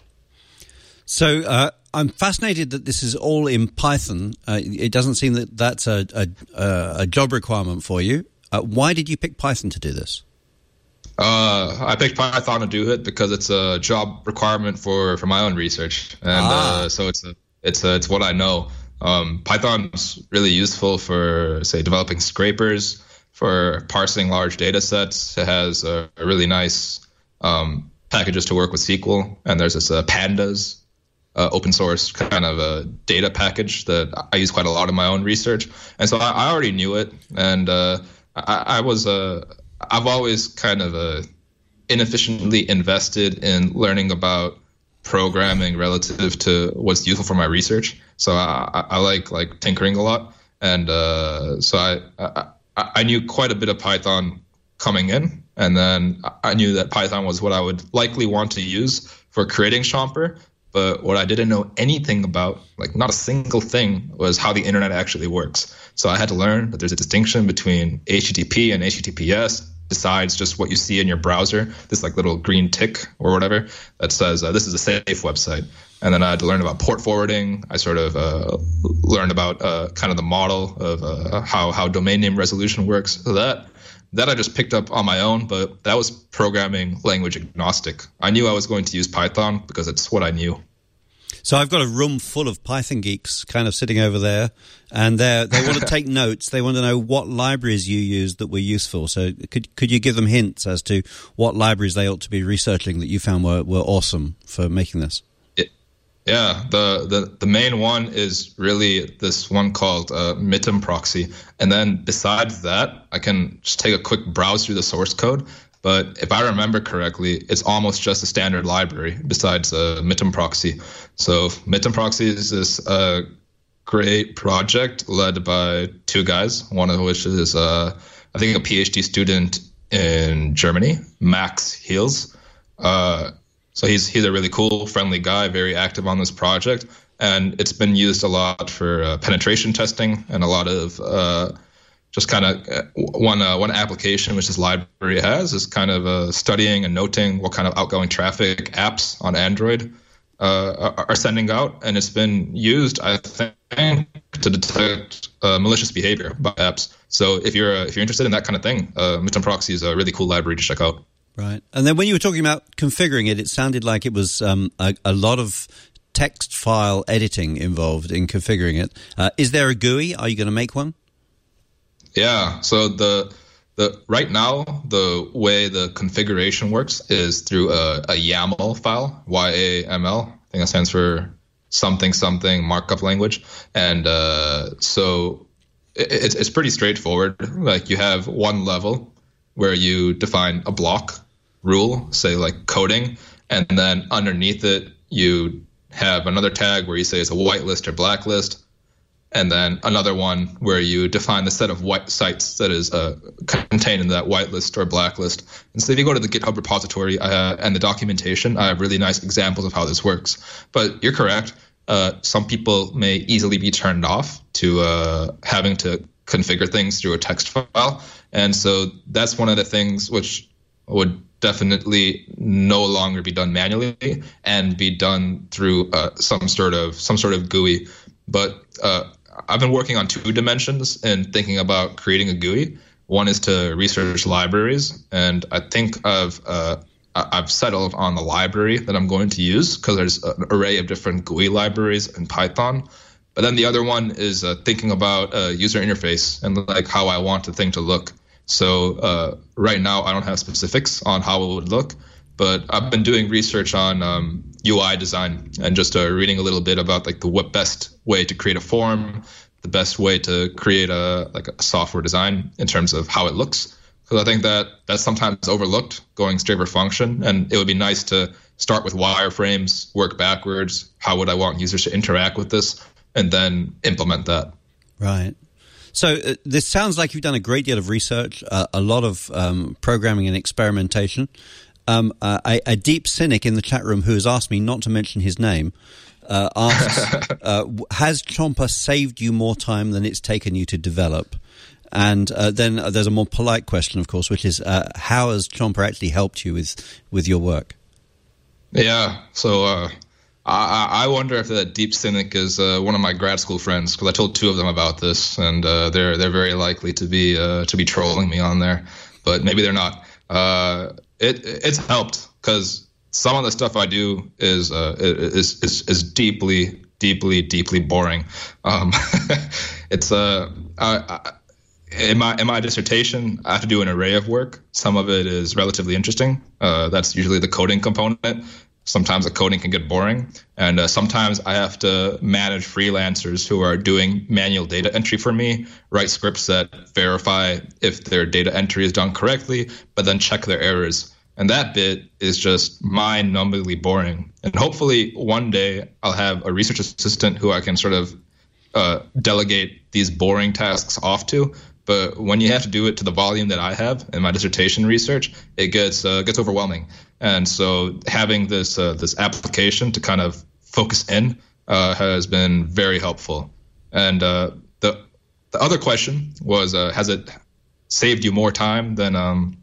So uh, I'm fascinated that this is all in Python. Uh, it doesn't seem that that's a, a, a job requirement for you. Uh, why did you pick Python to do this? Uh, I picked Python to do it because it's a job requirement for, for my own research, and ah. uh, so it's a, it's a, it's what I know. Um, Python's really useful for, say, developing scrapers, for parsing large data sets. It has a, a really nice um, packages to work with S Q L, and there's this uh, Pandas uh, open source kind of a data package that I use quite a lot in my own research, and so I, I already knew it, and uh, I, I was a uh, I've always kind of uh, inefficiently invested in learning about programming relative to what's useful for my research. So I, I, I like like tinkering a lot, and uh, so I, I I knew quite a bit of Python coming in, and then I knew that Python was what I would likely want to use for creating Chomper. But what I didn't know anything about, like not a single thing, was how the internet actually works. So I had to learn that there's a distinction between H T T P and H T T P S, besides just what you see in your browser, this like little green tick or whatever that says uh, this is a safe website. And then I had to learn about port forwarding. I sort of uh, learned about uh, kind of the model of uh, how, how domain name resolution works. So that that I just picked up on my own, but that was programming language agnostic. I knew I was going to use Python because it's what I knew. So I've got a room full of Python geeks kind of sitting over there, and they they want to take notes. They want to know what libraries you used that were useful. So could could you give them hints as to what libraries they ought to be researching that you found were, were awesome for making this? It, yeah, the, the, the main one is really this one called uh, Mitim Proxy. And then besides that, I can just take a quick browse through the source code. But if I remember correctly, it's almost just a standard library besides uh, Mitim Proxy. So Mitim Proxy is this uh, great project led by two guys, one of which is, uh, I think, a PhD student in Germany, Max Heels. Uh, so he's he's a really cool, friendly guy, very active on this project. And it's been used a lot for uh, penetration testing and a lot of uh, just kind of one uh, one application which this library has is kind of uh, studying and noting what kind of outgoing traffic apps on Android uh, are, are sending out. And it's been used, I think, to detect uh, malicious behavior by apps. So if you're uh, if you're interested in that kind of thing, uh, Mitim Proxy is a really cool library to check out. Right. And then when you were talking about configuring it, it sounded like it was um, a, a lot of text file editing involved in configuring it. Uh, is there a G U I? Are you going to make one? Yeah. So the the right now the way the configuration works is through a, a YAML file, Y A M L. I think that stands for something something markup language. And uh, so it, it's it's pretty straightforward. Like you have one level where you define a block rule, say like coding, and then underneath it you have another tag where you say it's a whitelist or blacklist, and then another one where you define the set of white sites that is uh, contained in that whitelist or blacklist. And so if you go to the GitHub repository uh, and the documentation, I have really nice examples of how this works. But you're correct. Uh, some people may easily be turned off to uh, having to configure things through a text file. And so that's one of the things which would definitely no longer be done manually and be done through uh, some sort of some sort of G U I. But uh, I've been working on two dimensions and thinking about creating a G U I. One is to research libraries, and I think I've uh, I've settled on the library that I'm going to use because there's an array of different G U I libraries in Python. But then the other one is uh, thinking about uh, user interface and like how I want the thing to look. So uh, right now I don't have specifics on how it would look, but I've been doing research on um, U I design and just uh, reading a little bit about like the what best way to create a form, the best way to create a like a software design in terms of how it looks. Because I think that that's sometimes overlooked going straight for function, and it would be nice to start with wireframes, work backwards. How would I want users to interact with this, and then implement that. Right. So uh, this sounds like you've done a great deal of research, uh, a lot of um, programming and experimentation. Um, uh, a, a deep cynic in the chat room who has asked me not to mention his name uh, asks, uh, has Chomper saved you more time than it's taken you to develop? And uh, then uh, there's a more polite question, of course, which is uh, how has Chomper actually helped you with, with your work? Yeah, so uh, I, I wonder if that deep cynic is uh, one of my grad school friends, because I told two of them about this, and uh, they're they're very likely to be uh, to be trolling me on there, but maybe they're not. Uh, it it's helped because some of the stuff I do is uh, is, is is deeply deeply deeply boring. Um, it's uh I, I, in my in my dissertation I have to do an array of work. Some of it is relatively interesting. Uh, that's usually the coding component. Sometimes the coding can get boring, and uh, sometimes I have to manage freelancers who are doing manual data entry for me, write scripts that verify if their data entry is done correctly, but then check their errors. And that bit is just mind-numbingly boring. And hopefully one day I'll have a research assistant who I can sort of uh, delegate these boring tasks off to. But when you have to do it to the volume that I have in my dissertation research, it gets uh, gets overwhelming. And so having this uh, this application to kind of focus in uh, has been very helpful. And uh, the the other question was, uh, has it saved you more time than um,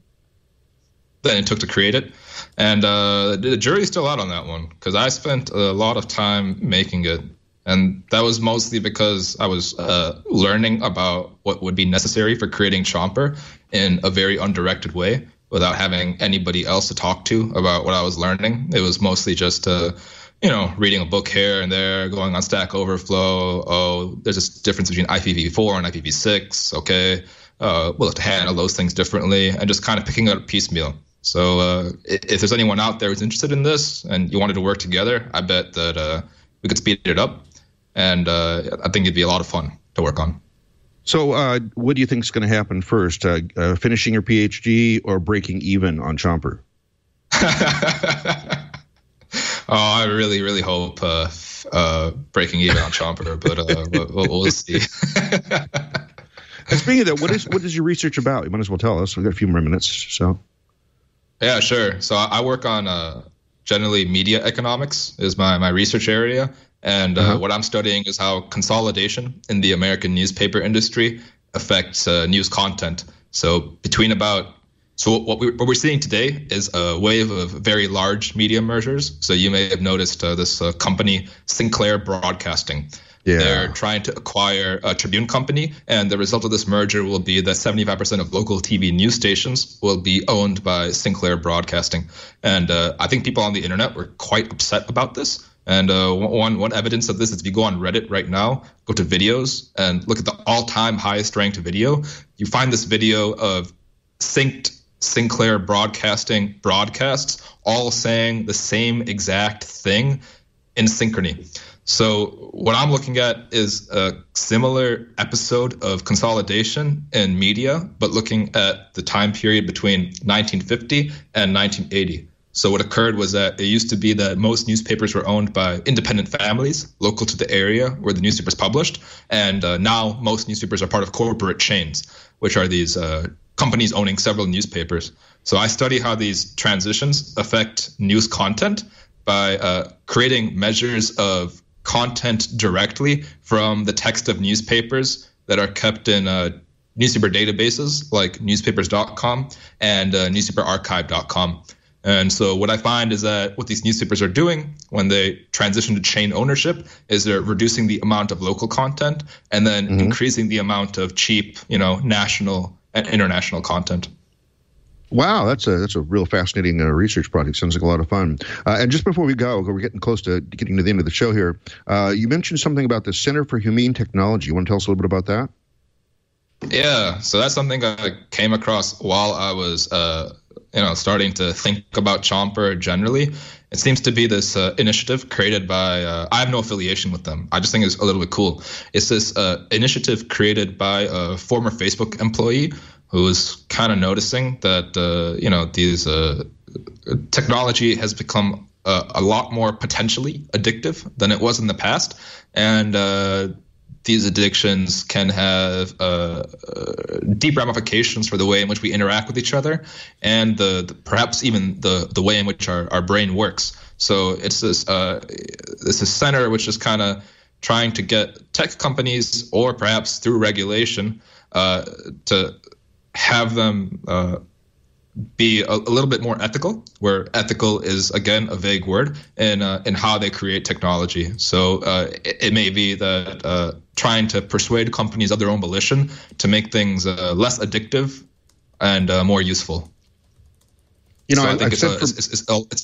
than it took to create it? And uh, the jury's still out on that one, because I spent a lot of time making it. And that was mostly because I was uh, learning about what would be necessary for creating Chomper in a very undirected way without having anybody else to talk to about what I was learning. It was mostly just, uh, you know, reading a book here and there, going on Stack Overflow. Oh, there's a difference between I P v four and I P v six. Okay, uh, we'll have to handle those things differently, and just kind of picking up piecemeal. So uh, if there's anyone out there who's interested in this and you wanted to work together, I bet that uh, we could speed it up. And uh, I think it'd be a lot of fun to work on. So uh, what do you think is going to happen first, uh, uh, finishing your PhD or breaking even on Chomper? oh, I really, really hope uh, uh, breaking even on Chomper, but uh, we'll, we'll see. And speaking of that, what is what is your research about? You might as well tell us. We've got a few more minutes. So, yeah, sure. So I work on uh, generally media economics is my, my research area. And uh, uh-huh. what I'm studying is how consolidation in the American newspaper industry affects uh, news content. So between about so what, we, what we're seeing today is a wave of very large media mergers. So you may have noticed uh, this uh, company, Sinclair Broadcasting. Yeah. They're trying to acquire a Tribune company, and the result of this merger will be that seventy-five percent of local T V news stations will be owned by Sinclair Broadcasting. And uh, I think people on the internet were quite upset about this. And uh, one one evidence of this is if you go on Reddit right now, go to videos and look at the all-time highest ranked video, you find this video of synced Sinclair Broadcasting broadcasts all saying the same exact thing in synchrony. So what I'm looking at is a similar episode of consolidation in media, but looking at the time period between nineteen fifty and nineteen eighty. So what occurred was that it used to be that most newspapers were owned by independent families local to the area where the newspapers published. And uh, now most newspapers are part of corporate chains, which are these uh, companies owning several newspapers. So I study how these transitions affect news content by uh, creating measures of content directly from the text of newspapers that are kept in uh, newspaper databases like newspapers dot com and uh, newspaper archive dot com. And so what I find is that what these newspapers are doing when they transition to chain ownership is they're reducing the amount of local content and then mm-hmm. increasing the amount of cheap, you know, national and international content. Wow, that's a that's a real fascinating uh, research project. Sounds like a lot of fun. Uh, and just before we go, we're getting close to getting to the end of the show here. Uh, you mentioned something about the Center for Humane Technology. You want to tell us a little bit about that? Yeah, so that's something I came across while I was, uh, you know, starting to think about Chomper generally. It seems to be this uh, initiative created by, uh, I have no affiliation with them. I just think it's a little bit cool. It's this uh, initiative created by a former Facebook employee who was kind of noticing that, uh, you know, these uh, technology has become uh, a lot more potentially addictive than it was in the past. And uh, these addictions can have uh, uh, deep ramifications for the way in which we interact with each other and the, the perhaps even the, the way in which our, our brain works. So it's this, uh, this is center which is kind of trying to get tech companies or perhaps through regulation uh, to have them uh, be a, a little bit more ethical, where ethical is, again, a vague word, in, uh, in how they create technology. So uh, it, it may be that uh, trying to persuade companies of their own volition to make things uh, less addictive and uh, more useful. You know, so I, I think I've it's, said a, for, it's, it's, it's, it's,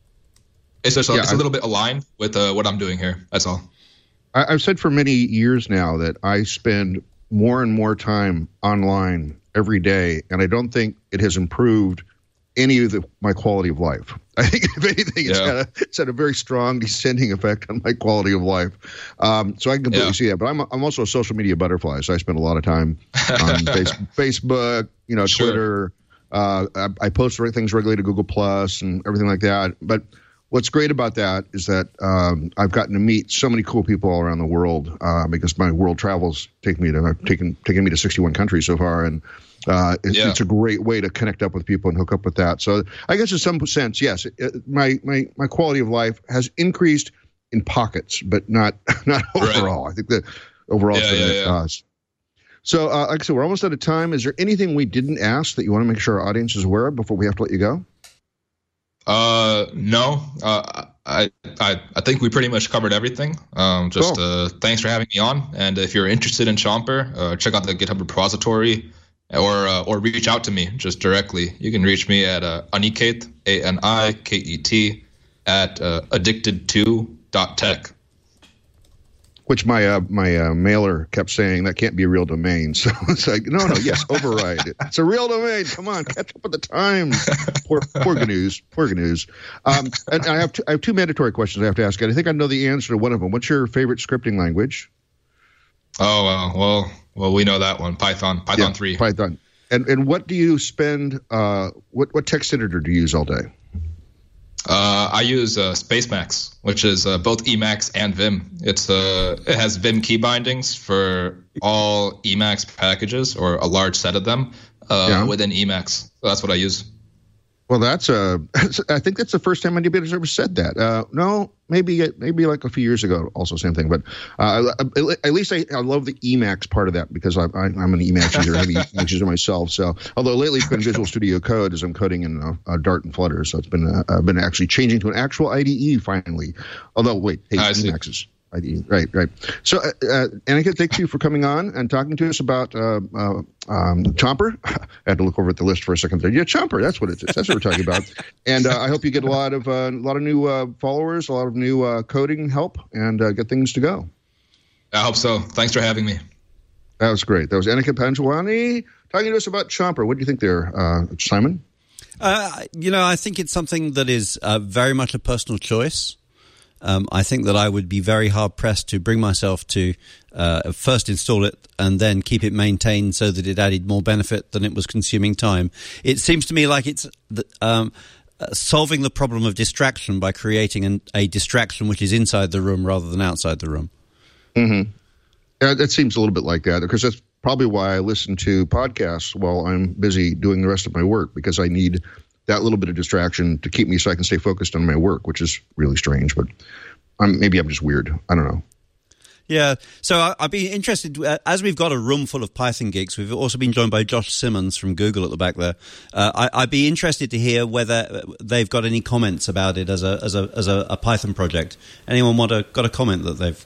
it's, just a, yeah, it's a little bit aligned with uh, what I'm doing here. That's all. I, I've said for many years now that I spend more and more time online every day, and I don't think it has improved any of the, my quality of life. I think, if anything, it's, yeah. had a, it's had a very strong descending effect on my quality of life. Um, so I can completely yeah. see that. But I'm I'm also a social media butterfly, so I spend a lot of time on face, Facebook, you know, sure. Twitter. Uh, I, I post things regularly to Google Plus and everything like that. But what's great about that is that um, I've gotten to meet so many cool people all around the world uh, because my world travels take me to I've taken taken me to sixty-one countries so far, and uh, it, yeah. it's a great way to connect up with people and hook up with that. So I guess in some sense, yes, it, it, my my my quality of life has increased in pockets, but not not overall. Right. I think that overall yeah, yeah, it does. So uh, like I said, we're almost out of time. Is there anything we didn't ask that you want to make sure our audience is aware of before we have to let you go? Uh, no, uh, I, I, I think we pretty much covered everything. Um, just, cool. uh, thanks for having me on. And if you're interested in Chomper, uh, check out the GitHub repository or, uh, or reach out to me just directly. You can reach me at, uh, Aniket, A N I K E T at, uh, addicted to dot tech. Which my uh, my uh, mailer kept saying that can't be a real domain. So it's like, no, no, yes, override it. It's a real domain. Come on, catch up with the times. Poor, poor Gnu's. Poor Gnu's. Um, and I have, two, I have two mandatory questions I have to ask. And I think I know the answer to one of them. What's your favorite scripting language? Oh, uh, well, well, we know that one. Python. Python yeah, three. Python. And and what do you spend, uh, what, what text editor do you use all day? Uh, I use uh, Spacemacs, which is uh, both Emacs and Vim. It's uh, it has Vim key bindings for all Emacs packages, or a large set of them uh, yeah. within Emacs. So that's what I use. Well, that's uh, I think that's the first time anybody's ever said that. Uh, no, maybe maybe like a few years ago, also same thing. But uh, at least I, I love the Emacs part of that because I, I, I'm an Emacs user, heavy Emacs user myself. So, although lately it's been Visual Studio Code as I'm coding in uh, uh, Dart and Flutter, so it's been uh, I've been actually changing to an actual I D E finally. Although wait, hey, Emacs is I D E, right, right. So, uh, uh, Aniket, thank you for coming on and talking to us about uh, uh, um, Chomper. I had to look over at the list for a second there. Yeah, Chomper, that's what it is. That's what we're talking about. And uh, I hope you get a lot of uh, a lot of new uh, followers, a lot of new uh, coding help, and uh, get things to go. I hope so. Thanks for having me. That was great. That was Aniket Panjwani talking to us about Chomper. What do you think there, uh, Simon? Uh, you know, I think it's something that is uh, very much a personal choice. Um, I think that I would be very hard-pressed to bring myself to uh, first install it and then keep it maintained so that it added more benefit than it was consuming time. It seems to me like it's um, uh, solving the problem of distraction by creating an, a distraction which is inside the room rather than outside the room. Mm-hmm. Yeah, that seems a little bit like that, because that's probably why I listen to podcasts while I'm busy doing the rest of my work, because I need that little bit of distraction to keep me so I can stay focused on my work, which is really strange, but I'm, maybe I'm just weird. I don't know. Yeah, so I, I'd be interested, uh, as we've got a room full of Python geeks, we've also been joined by Josh Simmons from Google at the back there. Uh, I, I'd be interested to hear whether they've got any comments about it as a as a as a, a Python project. Anyone want to got a comment that they've?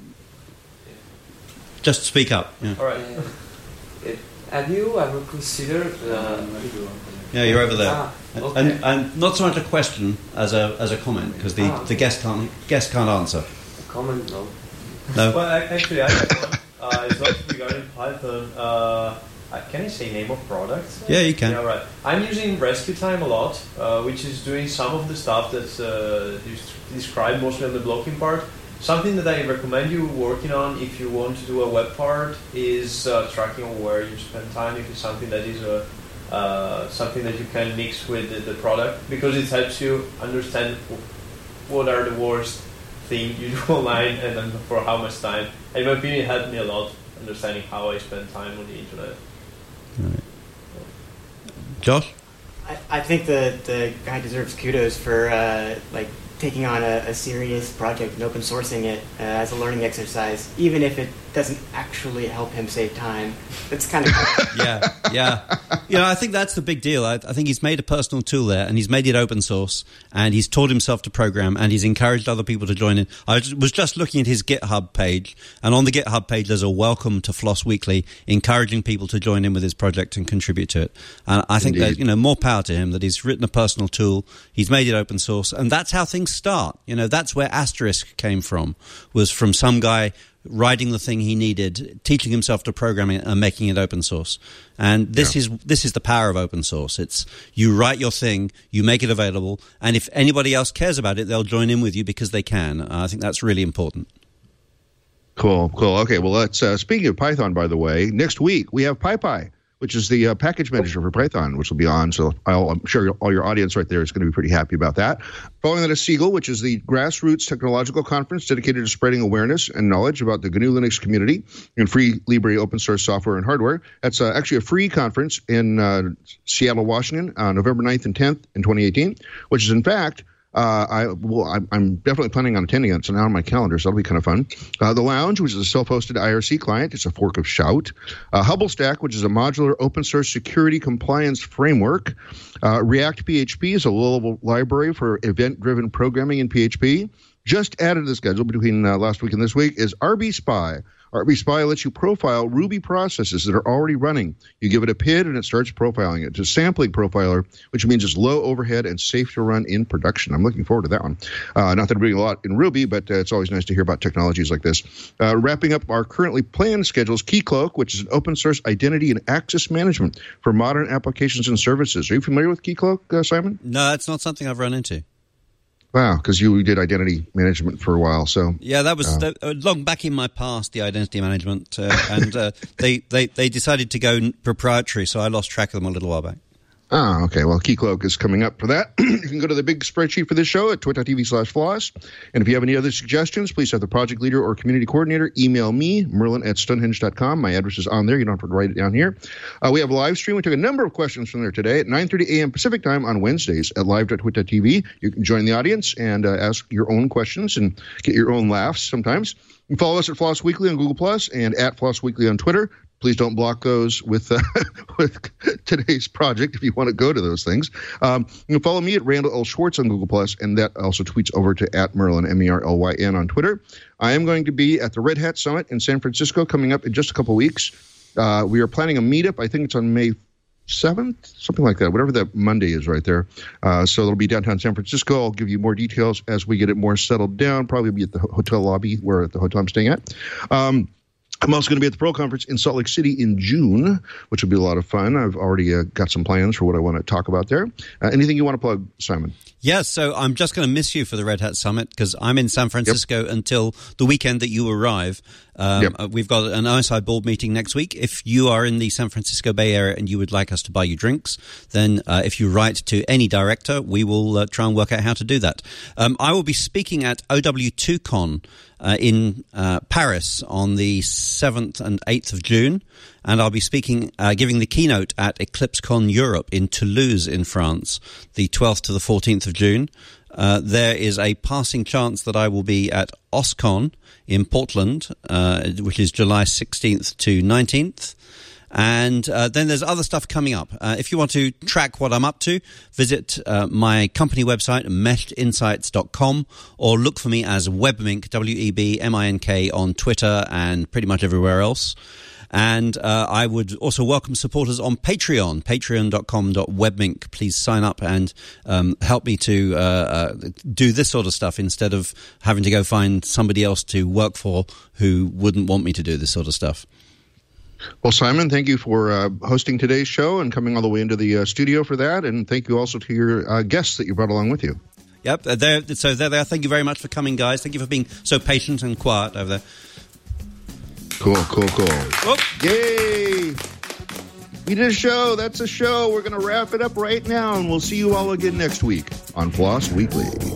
Just speak up. Yeah. All right. It, have you ever considered? Uh, yeah, you're over there. Ah, okay. and, and not so much a question as a as a comment because the, ah. the guest can't guest can't answer. A comment, no. No. Well, actually, I have one. Uh, it's not regarding Python. Uh, can I say name of products? Yeah, you can. Yeah, right. I'm using Rescue Time a lot, uh, which is doing some of the stuff that's uh, described mostly on the blocking part. Something that I recommend you working on if you want to do a web part is uh, tracking on where you spend time. If it's something that is a uh, something that you can mix with the, the product, because it helps you understand what are the worst thing you do online and then for how much time. And in my opinion, it helped me a lot understanding how I spend time on the internet. Right. Josh? I, I think the the guy deserves kudos for uh, like taking on a, a serious project and open sourcing it uh, as a learning exercise, even if it doesn't actually help him save time. It's kind of cool. yeah, yeah. You know, I think that's the big deal. I, I think he's made a personal tool there, and he's made it open source, and he's taught himself to program, and he's encouraged other people to join in. I was just looking at his GitHub page, and on the GitHub page, there's a welcome to Floss Weekly, encouraging people to join in with his project and contribute to it. And I think Indeed. that, you know, more power to him that he's written a personal tool, he's made it open source, and that's how things start. You know, that's where Asterisk came from, was from some guy writing the thing he needed, teaching himself to program it and making it open source. And this yeah. is this is the power of open source. It's you write your thing, you make it available, and if anybody else cares about it, they'll join in with you because they can. Uh, I think that's really important. Cool, cool. Okay, well, let's. Uh, speaking of Python, by the way, next week we have PyPy, which is the uh, package manager for Python, which will be on. So I'll, I'm sure all your audience right there is going to be pretty happy about that. Following that is Siegel, which is the grassroots technological conference dedicated to spreading awareness and knowledge about the G N U Linux community and free Libre open source software and hardware. That's uh, actually a free conference in uh, Seattle, Washington, on November ninth and tenth in twenty eighteen, which is in fact Uh, I well, I'm, I'm definitely planning on attending it. It's now on my calendar, so that'll be kind of fun. Uh, the Lounge, which is a self-hosted I R C client, it's a fork of Shout. Uh, Hubble Stack, which is a modular open-source security compliance framework. Uh, React P H P is a low-level library for event-driven programming in P H P. Just added to the schedule between uh, last week and this week is R B Spy. R B Spy lets you profile Ruby processes that are already running. You give it a P I D and it starts profiling it. It's a sampling profiler, which means it's low overhead and safe to run in production. I'm looking forward to that one. Uh, not that I'm doing a lot in Ruby, but uh, it's always nice to hear about technologies like this. Uh, wrapping up our currently planned schedules, Keycloak, which is an open source identity and access management for modern applications and services. Are you familiar with Keycloak, uh, Simon? No, it's not something I've run into. Wow, because you did identity management for a while, so yeah, that was uh, uh, long back in my past. The identity management, uh, and uh, they, they they decided to go proprietary, so I lost track of them a little while back. Ah, okay. Well, Keycloak is coming up for that. You can go to the big spreadsheet for this show at twit.tv slash floss. And if you have any other suggestions, please have the project leader or community coordinator email me, Merlin at stonehenge dot com. My address is on there. You don't have to write it down here. Uh, we have a live stream. We took a number of questions from there today at nine thirty a.m. Pacific time on Wednesdays at live dot twit dot t v. You can join the audience and uh, ask your own questions and get your own laughs sometimes. You can follow us at Floss Weekly on Google Plus and at Floss Weekly on Twitter. Please don't block those with uh, with today's project if you want to go to those things. Um, you can follow me at Randall L. Schwartz on Google Plus, and that also tweets over to at Merlin, M E R L Y N on Twitter. I am going to be at the Red Hat Summit in San Francisco coming up in just a couple weeks. Uh, we are planning a meetup. I think it's on May seventh, something like that, whatever that Monday is right there. Uh, so it'll be downtown San Francisco. I'll give you more details as we get it more settled down. Probably be at the hotel lobby where at the hotel I'm staying at. Um, I'm also going to be at the Pro Conference in Salt Lake City in June, which will be a lot of fun. I've already uh, got some plans for what I want to talk about there. Uh, anything you want to plug, Simon? Yes, so I'm just going to miss you for the Red Hat Summit because I'm in San Francisco yep. until the weekend that you arrive. Um, yep. uh, we've got an O S I board meeting next week. If you are in the San Francisco Bay Area and you would like us to buy you drinks, then uh, if you write to any director, we will uh, try and work out how to do that. Um, I will be speaking at O W two Con uh, in uh, Paris on the seventh and eighth of June. And I'll be speaking, uh, giving the keynote at EclipseCon Europe in Toulouse in France, the twelfth to the fourteenth of June. uh, there is a passing chance that I will be at OSCON in Portland, uh, which is July sixteenth to nineteenth. And uh, then there's other stuff coming up. Uh, if you want to track what I'm up to, visit uh, my company website, meshed insights dot com, or look for me as Webmink, W E B M I N K, on Twitter and pretty much everywhere else. And uh, I would also welcome supporters on Patreon, patreon dot com dot webmink. Please sign up and um, help me to uh, uh, do this sort of stuff instead of having to go find somebody else to work for who wouldn't want me to do this sort of stuff. Well, Simon, thank you for uh, hosting today's show and coming all the way into the uh, studio for that. And thank you also to your uh, guests that you brought along with you. Yep. They're, so they're there. Thank you very much for coming, guys. Thank you for being so patient and quiet over there. Cool, cool, cool. Oh. Yay! We did a show. That's a show. We're going to wrap it up right now, and we'll see you all again next week on Floss Weekly.